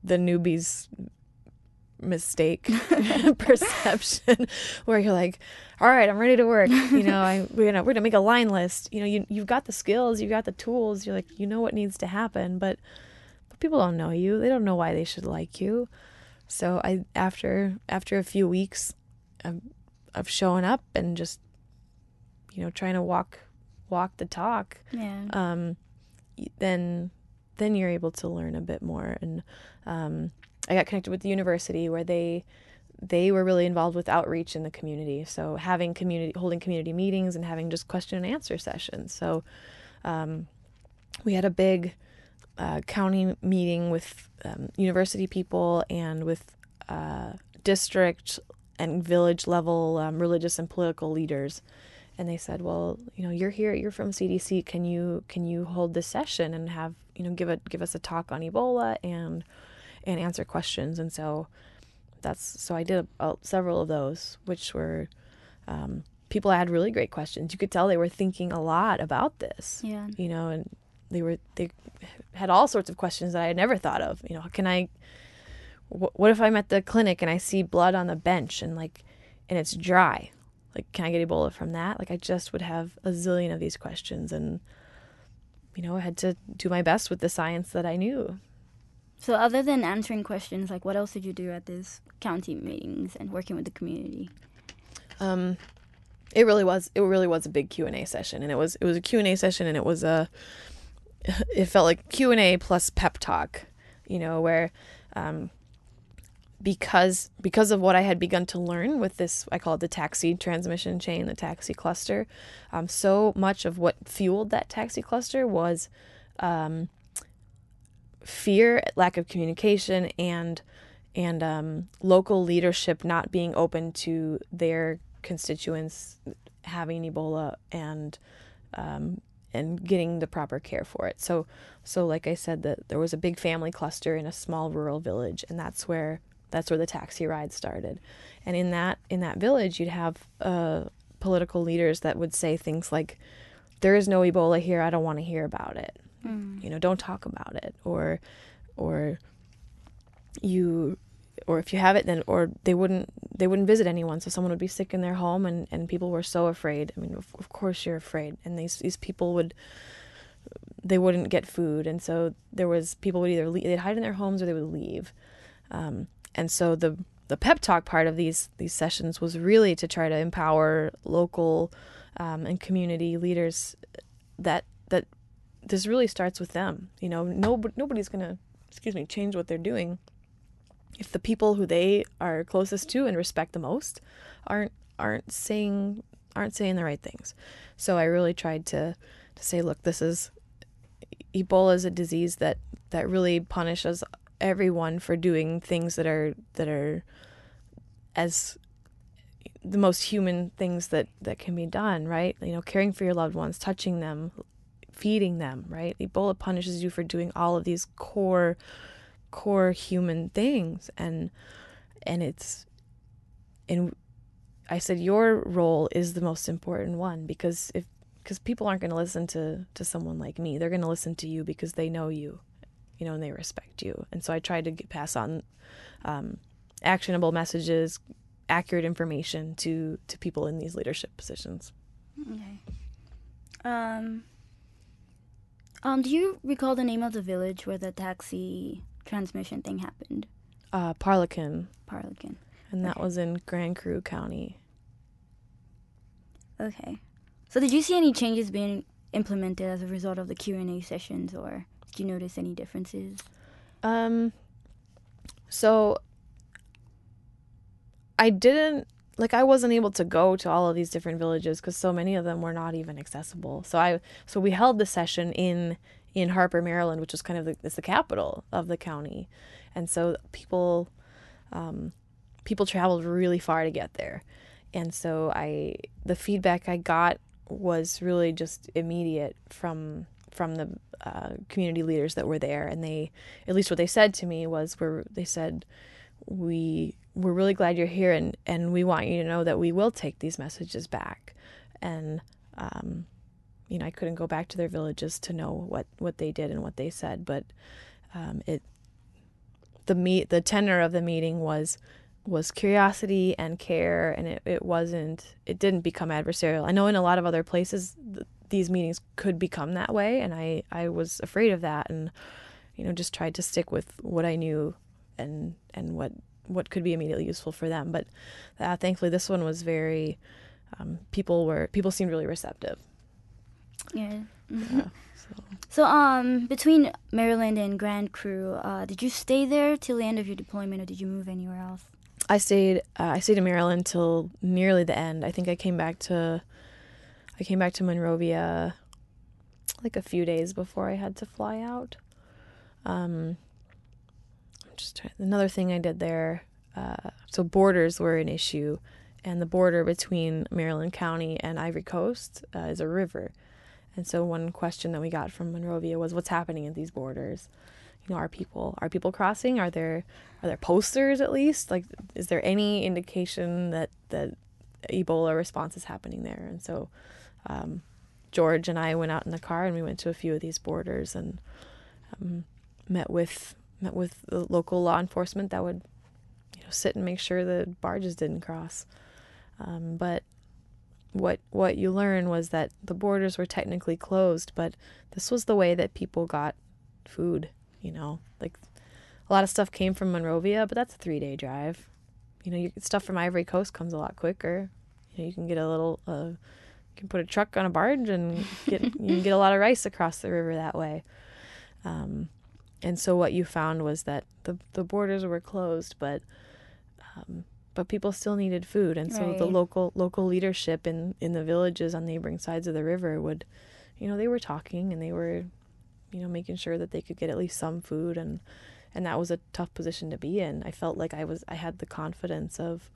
mistake perception, where you're like, all right, I'm ready to work. We're gonna make a line list. You've got the skills, you've got the tools. You're like, what needs to happen, but people don't know you. They don't know why they should like you. So after a few weeks of showing up and just trying to walk the talk, then you're able to learn a bit more. And I got connected with the university, where they were really involved with outreach in the community. So holding community meetings and having just question and answer sessions. So we had a big county meeting with university people and with district and village level religious and political leaders. And they said, well, you're here, you're from CDC. Can you hold this session and have, give us a talk on Ebola and answer questions? And so I did several of those, which were, people had really great questions. You could tell they were thinking a lot about this, and they had all sorts of questions that I had never thought of. What if I'm at the clinic and I see blood on the bench and it's dry? Can I get Ebola from that? I just would have a zillion of these questions, and, I had to do my best with the science that I knew. So other than answering questions, what else did you do at these county meetings and working with the community? It really was a big Q&A session, and it was a Q&A session, and it felt like Q&A plus pep talk, where because of what I had begun to learn with this, I call it the taxi transmission chain, the taxi cluster. So much of what fueled that taxi cluster was fear, lack of communication, and local leadership not being open to their constituents having Ebola and getting the proper care for it. So like I said, that there was a big family cluster in a small rural village, and that's where the taxi ride started. And in that village, you'd have political leaders that would say things like, "There is no Ebola here. I don't want to hear about it. Don't talk about it." Or if you have it, then they wouldn't visit anyone. So someone would be sick in their home, and people were so afraid. I mean, of course you're afraid. And these people wouldn't get food, and so there was people would either they'd hide in their homes or they would leave. And so the pep talk part of these sessions was really to try to empower local and community leaders that this really starts with them. Nobody's gonna change what they're doing the people who they are closest to and respect the most aren't saying the right things. So I really tried to say, look, Ebola is a disease that really punishes everyone for doing things that are as the most human things that can be done, right? Caring for your loved ones, touching them, feeding them, right? Ebola punishes you for doing all of these core human things, and I said your role is the most important one, because people aren't going to listen to someone like me. They're going to listen to you because they know you, and they respect you. And so I tried to pass on actionable messages, accurate information to people in these leadership positions. Okay. Do you recall the name of the village where the taxi transmission thing happened? Parlican. Parlican. And that was in Grand Cru County. Okay. So did you see any changes being implemented as a result of the Q&A sessions, or did you notice any differences? So I wasn't able to go to all of these different villages because so many of them were not even accessible. So we held the session in Harper, Maryland, which was kind of the capital of the county. And so people traveled really far to get there. And so the feedback I got was really just immediate from the community leaders that were there. And at least what they said to me was, they said, we're really glad you're here, and we want you to know that we will take these messages back. And I couldn't go back to their villages to know what they did and what they said, but the tenor of the meeting was curiosity and care, and it didn't become adversarial. I know in a lot of other places these meetings could become that way, and I was afraid of that, and just tried to stick with what I knew and what could be immediately useful for them. But thankfully this one was very people seemed really receptive. Yeah. Mm-hmm. So between Maryland and Grand Cru, did you stay there till the end of your deployment, or did you move anywhere else? I stayed in Maryland till nearly the end. I think I came back to Monrovia like a few days before I had to fly out. Another thing I did there, so borders were an issue, and the border between Maryland County and Ivory Coast is a river. And so one question that we got from Monrovia was, what's happening at these borders? Are people crossing? Are there posters at least? Like, is there any indication that Ebola response is happening there? And so George and I went out in the car and we went to a few of these borders and met with the local law enforcement that would sit and make sure the barges didn't cross. But what you learn was that the borders were technically closed, but this was the way that people got food. Like a lot of stuff came from Monrovia, but that's a 3-day drive. Stuff from Ivory Coast comes a lot quicker. You can get you can put a truck on a barge and you can get a lot of rice across the river that way. And so what you found was that the borders were closed, but people still needed food. And so the local leadership in the villages on neighboring sides of the river would, they were talking and they were, making sure that they could get at least some food. And that was a tough position to be in. I felt like I had the confidence of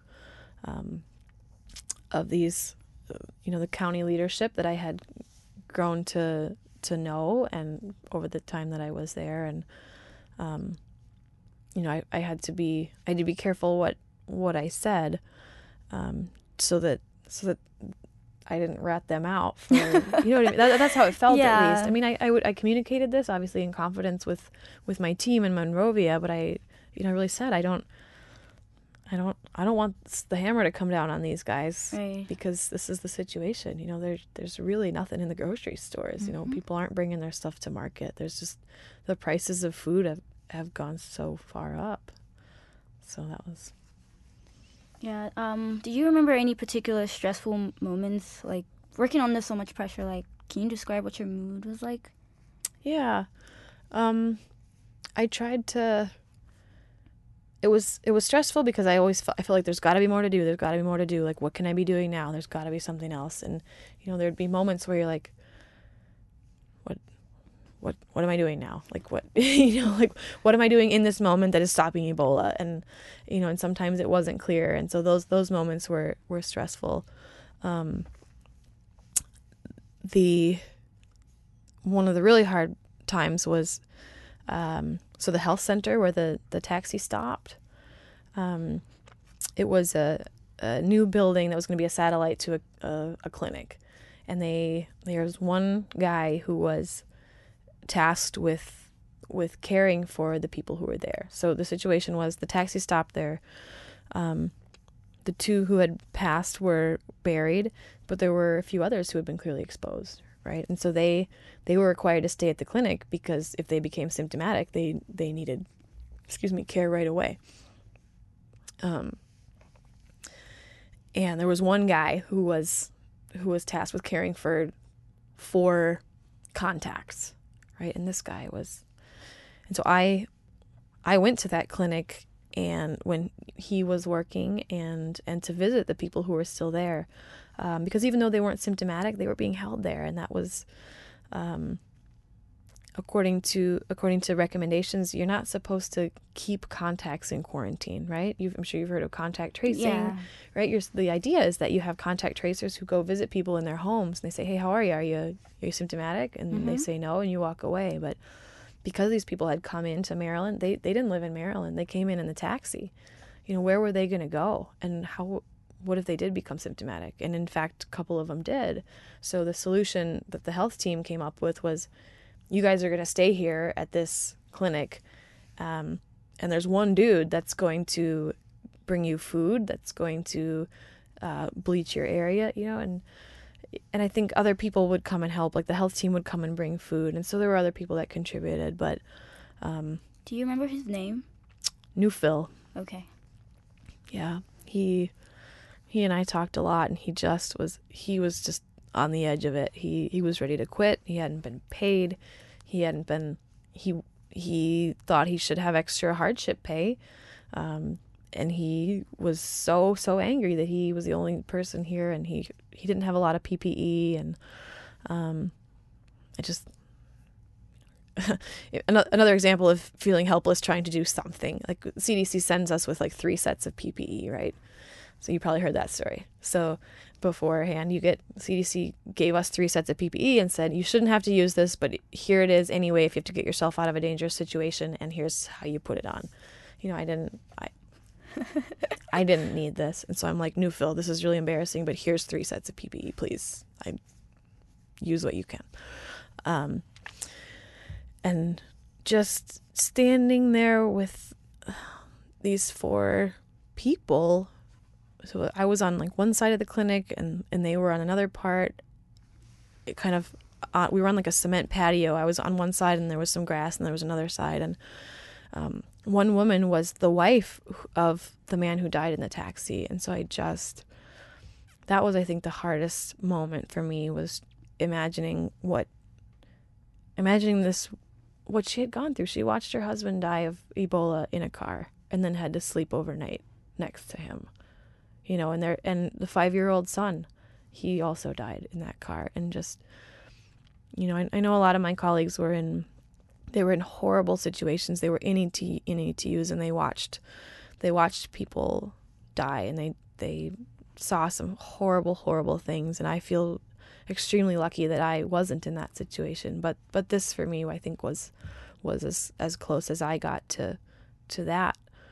these, the county leadership that I had grown to know, and over the time that I was there. And, I had to be careful what I said, so that I didn't rat them out for, what I mean? That's how it felt. Yeah. At least. I mean, I communicated this obviously in confidence with my team in Monrovia, but I really said, I don't want the hammer to come down on these guys, right, because this is the situation. There's really nothing in the grocery stores. Mm-hmm. People aren't bringing their stuff to market. There's just the prices of food have gone so far up. So that was. Yeah. Do you remember any particular stressful moments, like working under so much pressure? Like, can you describe what your mood was like? Yeah. I tried to it was stressful because I feel like there's got to be more to do. There's got to be more to do. Like, what can I be doing now? There's got to be something else. And there'd be moments where you're like, what am I doing now? Like, what like, what am I doing in this moment that is stopping Ebola? And and sometimes it wasn't clear. And so those moments were stressful. The one of the really hard times was so the health center where the taxi stopped. It was a new building that was going to be a satellite to a clinic, and there was one guy who was tasked with caring for the people who were there. So the situation was the taxi stopped there. The two who had passed were buried, but there were a few others who had been clearly exposed, right? And so they were required to stay at the clinic because if they became symptomatic, they needed, care right away. And there was one guy who was tasked with caring for 4 contacts, right? And this guy was, and so I went to that clinic and when he was working and to visit the people who were still there, because even though they weren't symptomatic, they were being held there, and that was, according to recommendations, you're not supposed to keep contacts in quarantine, right? I'm sure you've heard of contact tracing, right? The idea is that you have contact tracers who go visit people in their homes and they say, "Hey, how are you? Are you symptomatic?" And they say no, and you walk away. But because these people had come into Maryland, they didn't live in Maryland. They came in the taxi. Where were they going to go? And what if they did become symptomatic? And in fact, a couple of them did. So the solution that the health team came up with was, you guys are going to stay here at this clinic, and there's one dude that's going to bring you food, that's going to bleach your area, and I think other people would come and help, like the health team would come and bring food, and so there were other people that contributed, but... Do you remember his name? New Phil. Okay. Yeah, he and I talked a lot, and he was just on the edge of it. He was ready to quit. He hadn't been paid. He thought he should have extra hardship pay. And he was so angry that he was the only person here, and he didn't have a lot of PPE, and I just another example of feeling helpless trying to do something. Like CDC sends us with like 3 sets of PPE, right? So you probably heard that story. So beforehand, CDC gave us 3 sets of PPE and said, you shouldn't have to use this, but here it is anyway if you have to get yourself out of a dangerous situation, and here's how you put it on. I didn't need this. And so I'm like, New Phil, this is really embarrassing, but here's 3 sets of PPE, please. Use what you can. And just standing there with these 4 people. So I was on like one side of the clinic and they were on another part. It kind of, we were on like a cement patio. I was on one side and there was some grass, and there was another side. And one woman was the wife of the man who died in the taxi. And so that was, I think, the hardest moment for me, was imagining what she had gone through. She watched her husband die of Ebola in a car and then had to sleep overnight next to him. And the 5-year-old son, he also died in that car. And just, I know a lot of my colleagues were in horrible situations. They were in ETUs, and they watched people die, and they saw some horrible, horrible things. And I feel extremely lucky that I wasn't in that situation. But this for me, I think was as close as I got to that.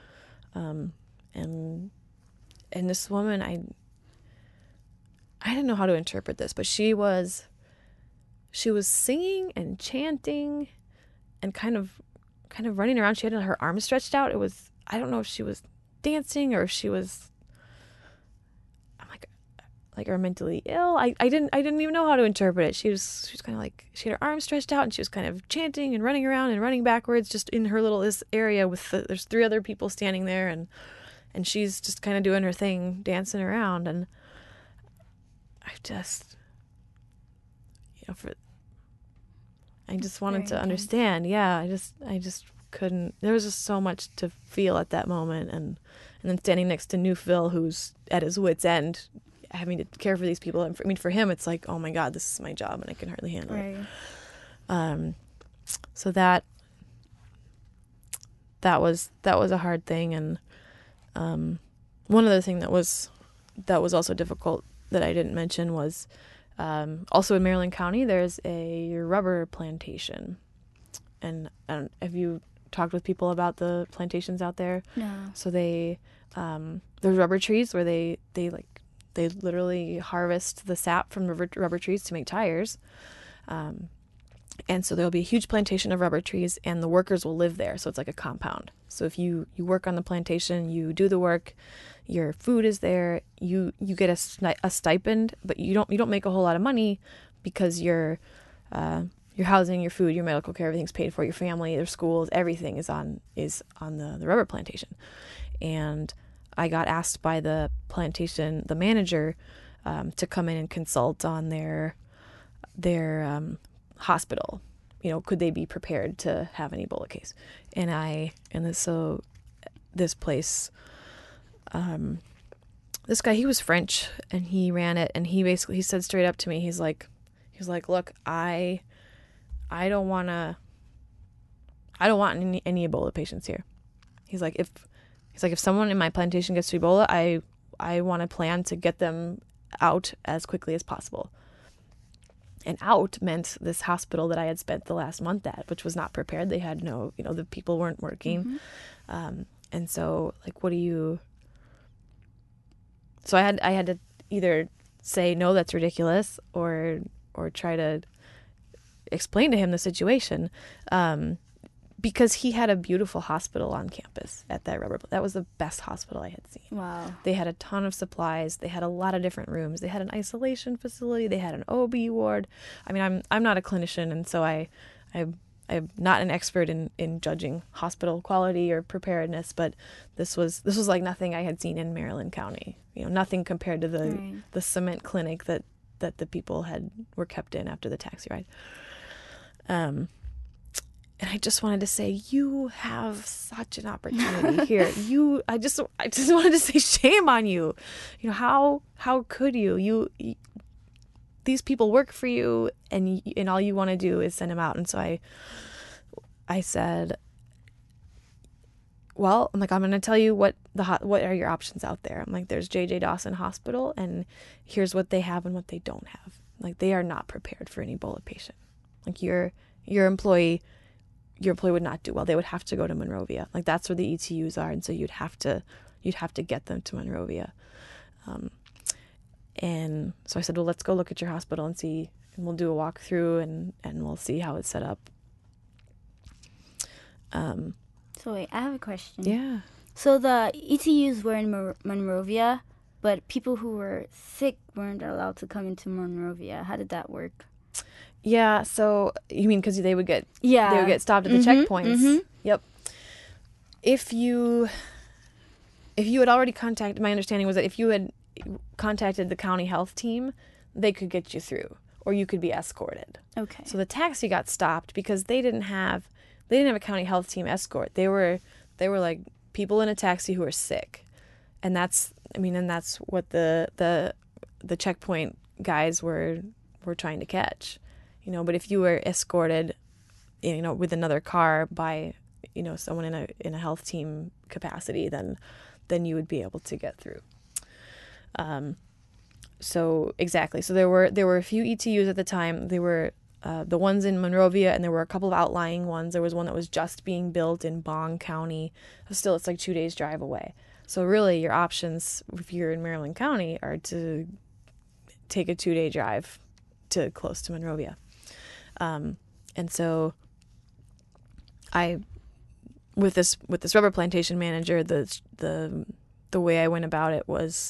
And this woman, I didn't know how to interpret this, but she was singing and chanting and kind of running around. She had her arms stretched out. I don't know if she was dancing or if she was, I'm like or mentally ill. I didn't even know how to interpret it. She was kind of like, she had her arms stretched out and she was kind of chanting and running around and running backwards just in her little area there's 3 other people standing there, and she's just kind of doing her thing, dancing around. And I just, I just wanted to understand. Yeah, I just couldn't. There was just so much to feel at that moment, and then standing next to Newfil, who's at his wit's end, having to care for these people. And for him, it's like, oh my God, this is my job, and I can hardly handle it. So that was a hard thing, and one other thing that was also difficult that I didn't mention was also in Maryland County, there's a rubber plantation. And have you talked with people about the plantations out there? No. So there's rubber trees where they literally harvest the sap from rubber trees to make tires. And so there'll be a huge plantation of rubber trees, and the workers will live there. So it's like a compound. So if you work on the plantation, you do the work, your food is there, you get a stipend, but you don't make a whole lot of money because your housing, your food, your medical care, everything's paid for. Your family, their schools, everything is on the rubber plantation. And I got asked by the plantation, the manager, to come in and consult on their hospital. Could they be prepared to have an Ebola case? So this place, this guy, he was French, and he ran it, and he said straight up to me, he's like, look, I don't want any Ebola patients here. He's like, if someone in my plantation gets to Ebola, I want to plan to get them out as quickly as possible. And out meant this hospital that I had spent the last month at, which was not prepared. They had no, the people weren't working. Mm-hmm. And so, like, what do you... So I had to either say, no, that's ridiculous, or try to explain to him the situation. Because he had a beautiful hospital on campus at that that was the best hospital I had seen. Wow. They had a ton of supplies. They had a lot of different rooms. They had an isolation facility. They had an OB ward. I mean, I'm not a clinician, and so I'm not an expert in judging hospital quality or preparedness, but this was like nothing I had seen in Maryland County. Nothing compared to the cement clinic that the people were kept in after the taxi ride. And I just wanted to say, you have such an opportunity here. I just wanted to say, shame on you. How could you? These people work for you, and all you want to do is send them out. And so I said, well, I'm going to tell you what are your options out there. I'm like, there's J.J. Dawson Hospital, and here's what they have and what they don't have. Like, they are not prepared for an Ebola patient. Like, your employee would not do well. They would have to go to Monrovia. Like, that's where the ETUs are, and so you'd have to get them to Monrovia. And so I said, well, let's go look at your hospital and see, and we'll do a walkthrough, and we'll see how it's set up. So wait, I have a question. Yeah. So the ETUs were in Monrovia, but people who were sick weren't allowed to come into Monrovia. How did that work? Yeah, so you mean because they would get stopped at the checkpoints? Mm-hmm. Yep. If you had already contacted, my understanding was that if you had contacted the county health team, they could get you through, or you could be escorted. Okay. So the taxi got stopped because they didn't have a county health team escort. They were like people in a taxi who are sick, and that's what the checkpoint guys were trying to catch. But if you were escorted, with another car by, someone in a health team capacity, then you would be able to get through. So exactly. So there were a few ETUs at the time. They were the ones in Monrovia, and there were a couple of outlying ones. There was one that was just being built in Bong County. Still, it's like 2 days drive away. So really, your options if you're in Maryland County are to take a 2-day drive to close to Monrovia. And so with this rubber plantation manager, the way I went about it was,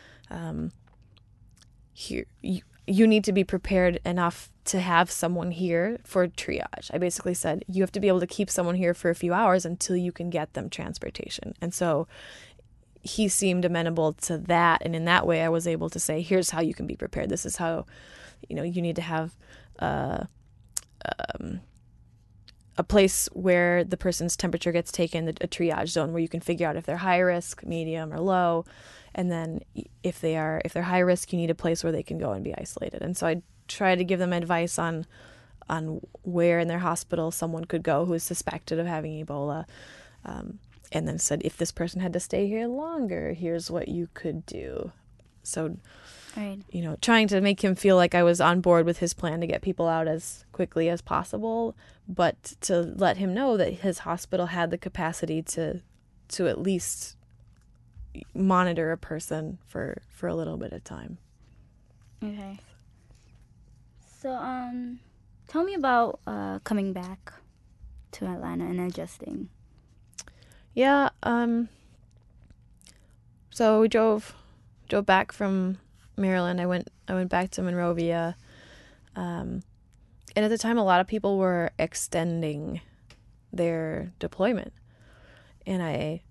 here you need to be prepared enough to have someone here for triage. I basically said, you have to be able to keep someone here for a few hours until you can get them transportation. And so he seemed amenable to that. And in that way, I was able to say, here's how you can be prepared. This is how, you need to have a a place where the person's temperature gets taken, a triage zone where you can figure out if they're high risk, medium, or low. And then if they're high risk, you need a place where they can go and be isolated. And so I try to give them advice on where in their hospital someone could go who is suspected of having Ebola. And then said, if this person had to stay here longer, here's what you could do. So, Right. Trying to make him feel like I was on board with his plan to get people out as quickly as possible, but to let him know that his hospital had the capacity to at least monitor a person for a little bit of time. Okay. So, tell me about coming back to Atlanta and adjusting. Yeah. So we drove back from Maryland. I went back to Monrovia. And at the time, a lot of people were extending their deployment, and I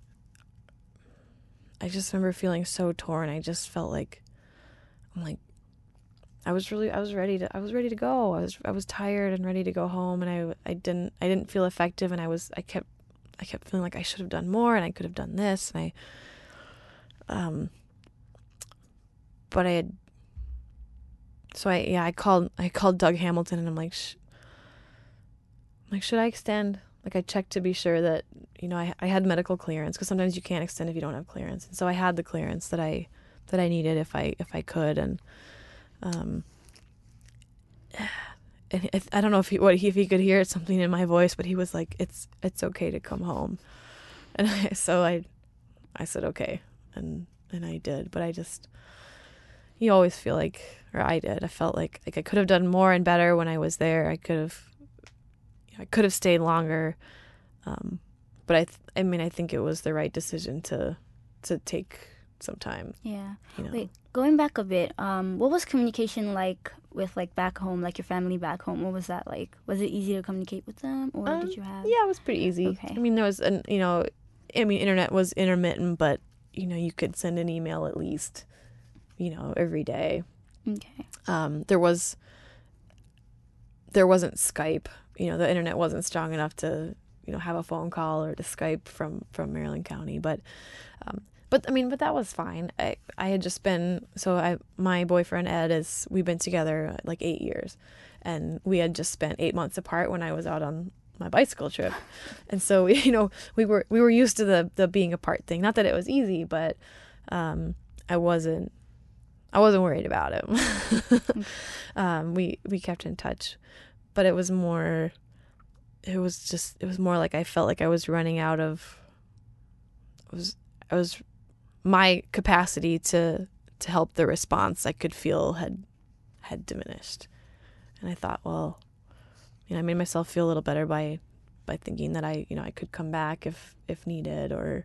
just remember feeling so torn. I just felt like I was ready to go. I was tired and ready to go home, and I didn't feel effective, and I kept feeling like I should have done more and I could have done this, and I called Doug Hamilton, and I'm like, should I extend? Like, I checked to be sure that I had medical clearance, because sometimes you can't extend if you don't have clearance, and so I had the clearance that I needed if I could, and I don't know if he could hear something in my voice, but he was like, it's okay to come home, and so I said okay, and I did, but you always feel like, or I did, I felt like I could have done more and better when I was there. I could have stayed longer, but I think it was the right decision to take some time. Yeah. Wait, going back a bit, what was communication like with back home, like your family back home? What was that like? Was it easy to communicate with them, or did you have? Yeah, it was pretty easy. Okay. I mean, there was internet was intermittent, but you could send an email at least, every day. Okay. There wasn't Skype. The internet wasn't strong enough to have a phone call or to Skype from Maryland County, but that was fine. I had just been, my boyfriend Ed, we've been together like 8 years, and we had just spent 8 months apart when I was out on my bicycle trip, and so we were used to the being apart thing. Not that it was easy, but I wasn't worried about it. We kept in touch, but it was more like I felt like I was running out of. I was my capacity to help the response I could feel had diminished, and I thought, well, I made myself feel a little better by thinking that I could come back if needed, or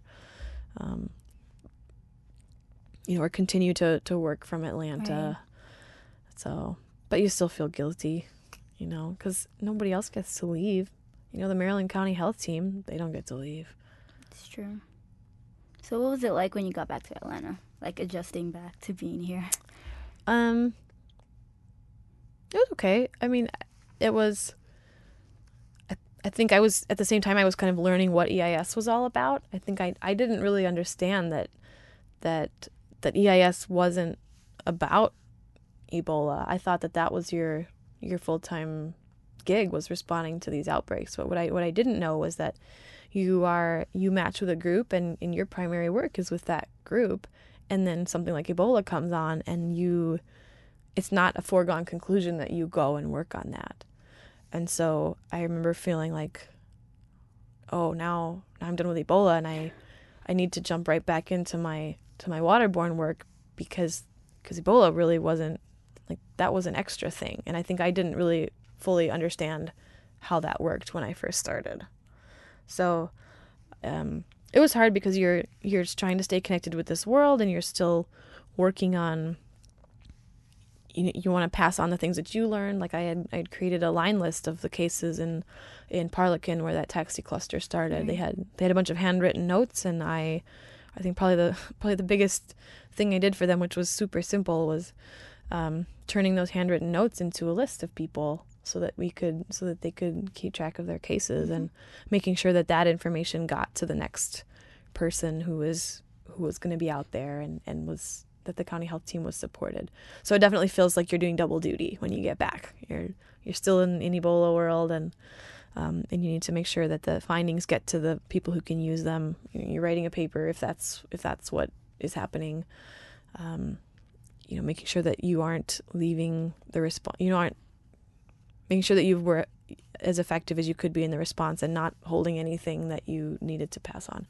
or continue to work from Atlanta. Right. So, but you still feel guilty, because nobody else gets to leave. The Maryland County Health Team, they don't get to leave. It's true. So what was it like when you got back to Atlanta? Like adjusting back to being here? It was okay. I mean, it was, I think I was, at the same time, I was kind of learning what EIS was all about. I think I didn't really understand that EIS wasn't about Ebola. I thought that was your full-time gig, was responding to these outbreaks. But what I didn't know was that you match with a group, and your primary work is with that group, and then something like Ebola comes on, and it's not a foregone conclusion that you go and work on that. And so I remember feeling like, oh, now I'm done with Ebola, and I need to jump right back into my waterborne work, because Ebola really wasn't, like, that was an extra thing, and I think I didn't really fully understand how that worked when I first started. So it was hard, because you're just trying to stay connected with this world, and you're still working on, you want to pass on the things that you learned. Like I'd created a line list of the cases in Parlican, where that taxi cluster started. Right. They had a bunch of handwritten notes, and I think probably the biggest thing I did for them, which was super simple, was turning those handwritten notes into a list of people so that they could keep track of their cases, and making sure that information got to the next person who was going to be out there, and was that the county health team was supported. So it definitely feels like you're doing double duty when you get back. You're still in Ebola world, and you need to make sure that the findings get to the people who can use them. You're writing a paper if that's what is happening. Making sure that you aren't leaving the response. Making sure that you were as effective as you could be in the response, and not holding anything that you needed to pass on.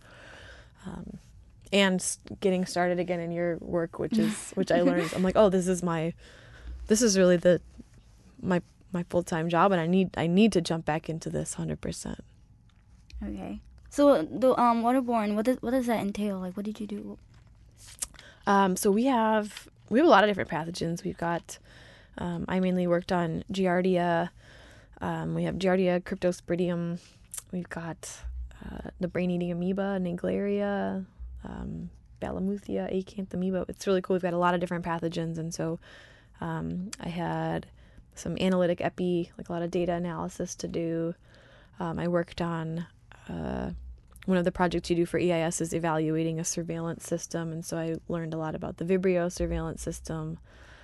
And getting started again in your work, which I learned. I'm like, oh, this is really my full-time job, and I need to jump back into this 100%. Okay. So the waterborne, what does that entail? Like, what did you do? So we have a lot of different pathogens. We've got I mainly worked on Giardia. We have Giardia cryptosporidium. We've got the brain-eating amoeba, Naegleria, Balamuthia, acanthamoeba. It's really cool. We've got a lot of different pathogens, and so I had some analytic epi, like a lot of data analysis to do. I worked on one of the projects you do for EIS is evaluating a surveillance system, and so I learned a lot about the Vibrio surveillance system.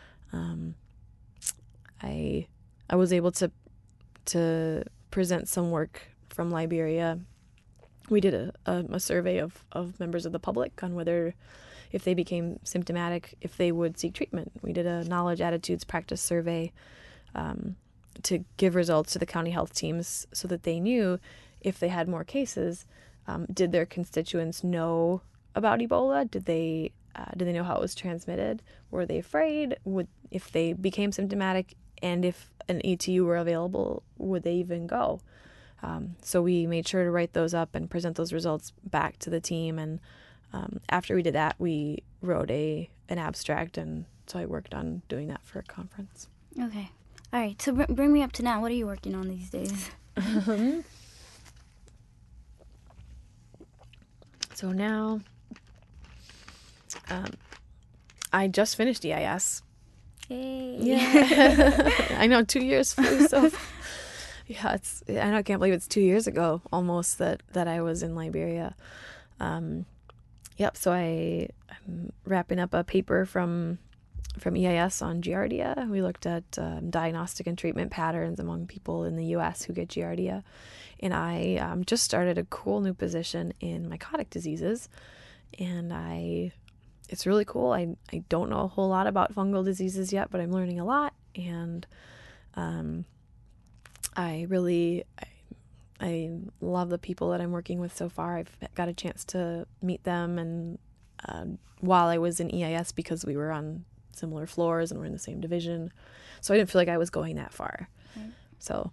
I was able to present some work from Liberia. We did a survey of members of the public on whether, if they became symptomatic, if they would seek treatment. We did a knowledge, attitudes, practice survey to give results to the county health teams so that they knew if they had more cases. Did their constituents know about Ebola? Did they know how it was transmitted? Were they afraid? If they became symptomatic and if an ETU were available, would they even go? So we made sure to write those up and present those results back to the team. And after we did that, we wrote an abstract, and so I worked on doing that for a conference. Okay. All right. So bring me up to now. What are you working on these days? So now, I just finished EIS. Yay. Yeah. I know, 2 years flew so. Yeah, I can't believe it's 2 years ago almost that I was in Liberia. Yep. So I'm wrapping up a paper from EIS on Giardia. We looked at diagnostic and treatment patterns among people in the U.S. who get Giardia. And I just started a cool new position in mycotic diseases. And it's really cool. I don't know a whole lot about fungal diseases yet, but I'm learning a lot. And I love the people that I'm working with so far. I've got a chance to meet them, and while I was in EIS, because we were on similar floors and we're in the same division, so I didn't feel like I was going that far. Right. So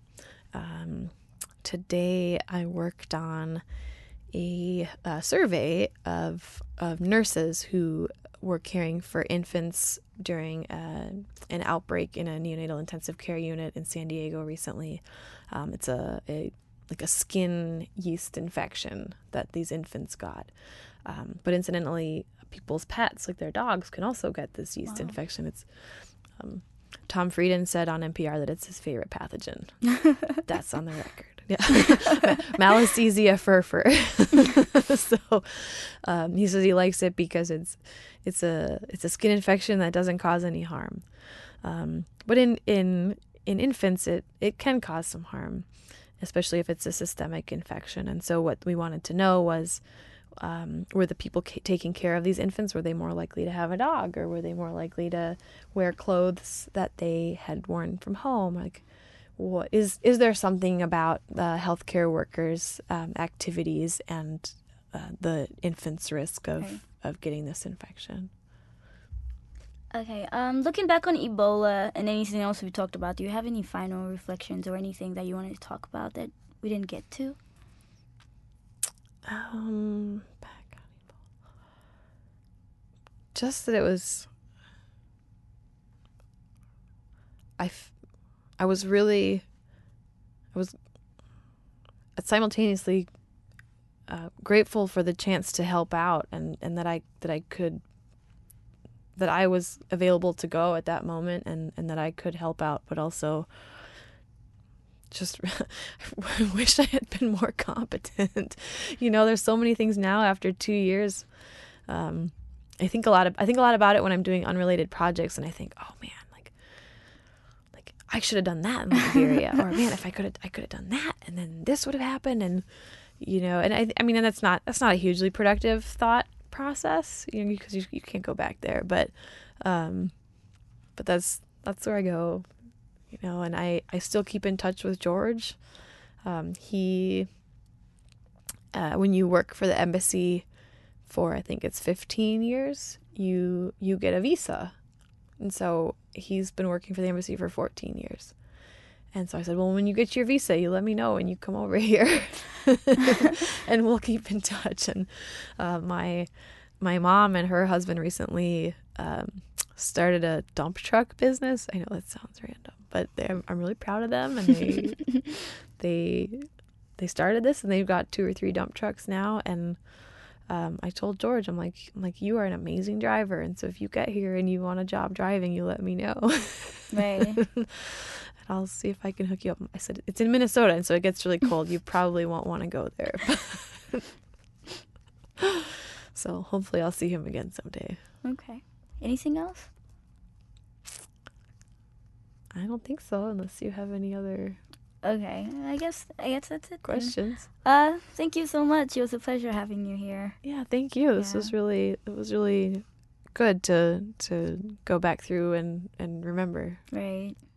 today I worked on a survey of nurses who were caring for infants during an outbreak in a neonatal intensive care unit in San Diego recently. It's a skin yeast infection that these infants got. But incidentally, people's pets, like their dogs, can also get this yeast infection. It's Tom Frieden said on NPR that it's his favorite pathogen. That's on the record. Yeah. Malassezia furfur. So he says he likes it because it's a skin infection that doesn't cause any harm. But in infants it can cause some harm, especially if it's a systemic infection. And so what we wanted to know was, were the people taking care of these infants, were they more likely to have a dog, or were they more likely to wear clothes that they had worn from home? Like, what is there something about the healthcare workers' activities and the infant's risk of getting this infection? Okay. Looking back on Ebola and anything else we talked about, do you have any final reflections or anything that you wanted to talk about that we didn't get to? Back on Ebola. Just that it was. I was simultaneously grateful for the chance to help out, and that I was available to go at that moment, and that I could help out, but also just I wish I had been more competent. There's so many things now after 2 years. I think a lot about it when I'm doing unrelated projects, and I think, oh man, like I should have done that in Liberia, or man, if I could have done that, and then this would have happened, and and I mean, and that's not a hugely productive thought process, because you can't go back there, but that's where I go, and I still keep in touch with George. He when you work for the embassy for, I think it's 15 years, you get a visa. And so he's been working for the embassy for 14 years. And so I said, well, when you get your visa, you let me know and you come over here and we'll keep in touch. And my mom and her husband recently started a dump truck business. I know that sounds random, but I'm really proud of them. And they started this, and they've got 2 or 3 dump trucks now. And I told George, I'm like, you are an amazing driver, and so if you get here and you want a job driving, you let me know. Right. And I'll see if I can hook you up. I said, it's in Minnesota, and so it gets really cold. You probably won't want to go there. So hopefully I'll see him again someday. Okay. Anything else? I don't think so, unless you have any other Okay. I guess that's it then. questions. Thank you so much. It was a pleasure having you here. Yeah, thank you. It was really good to go back through and remember. Right.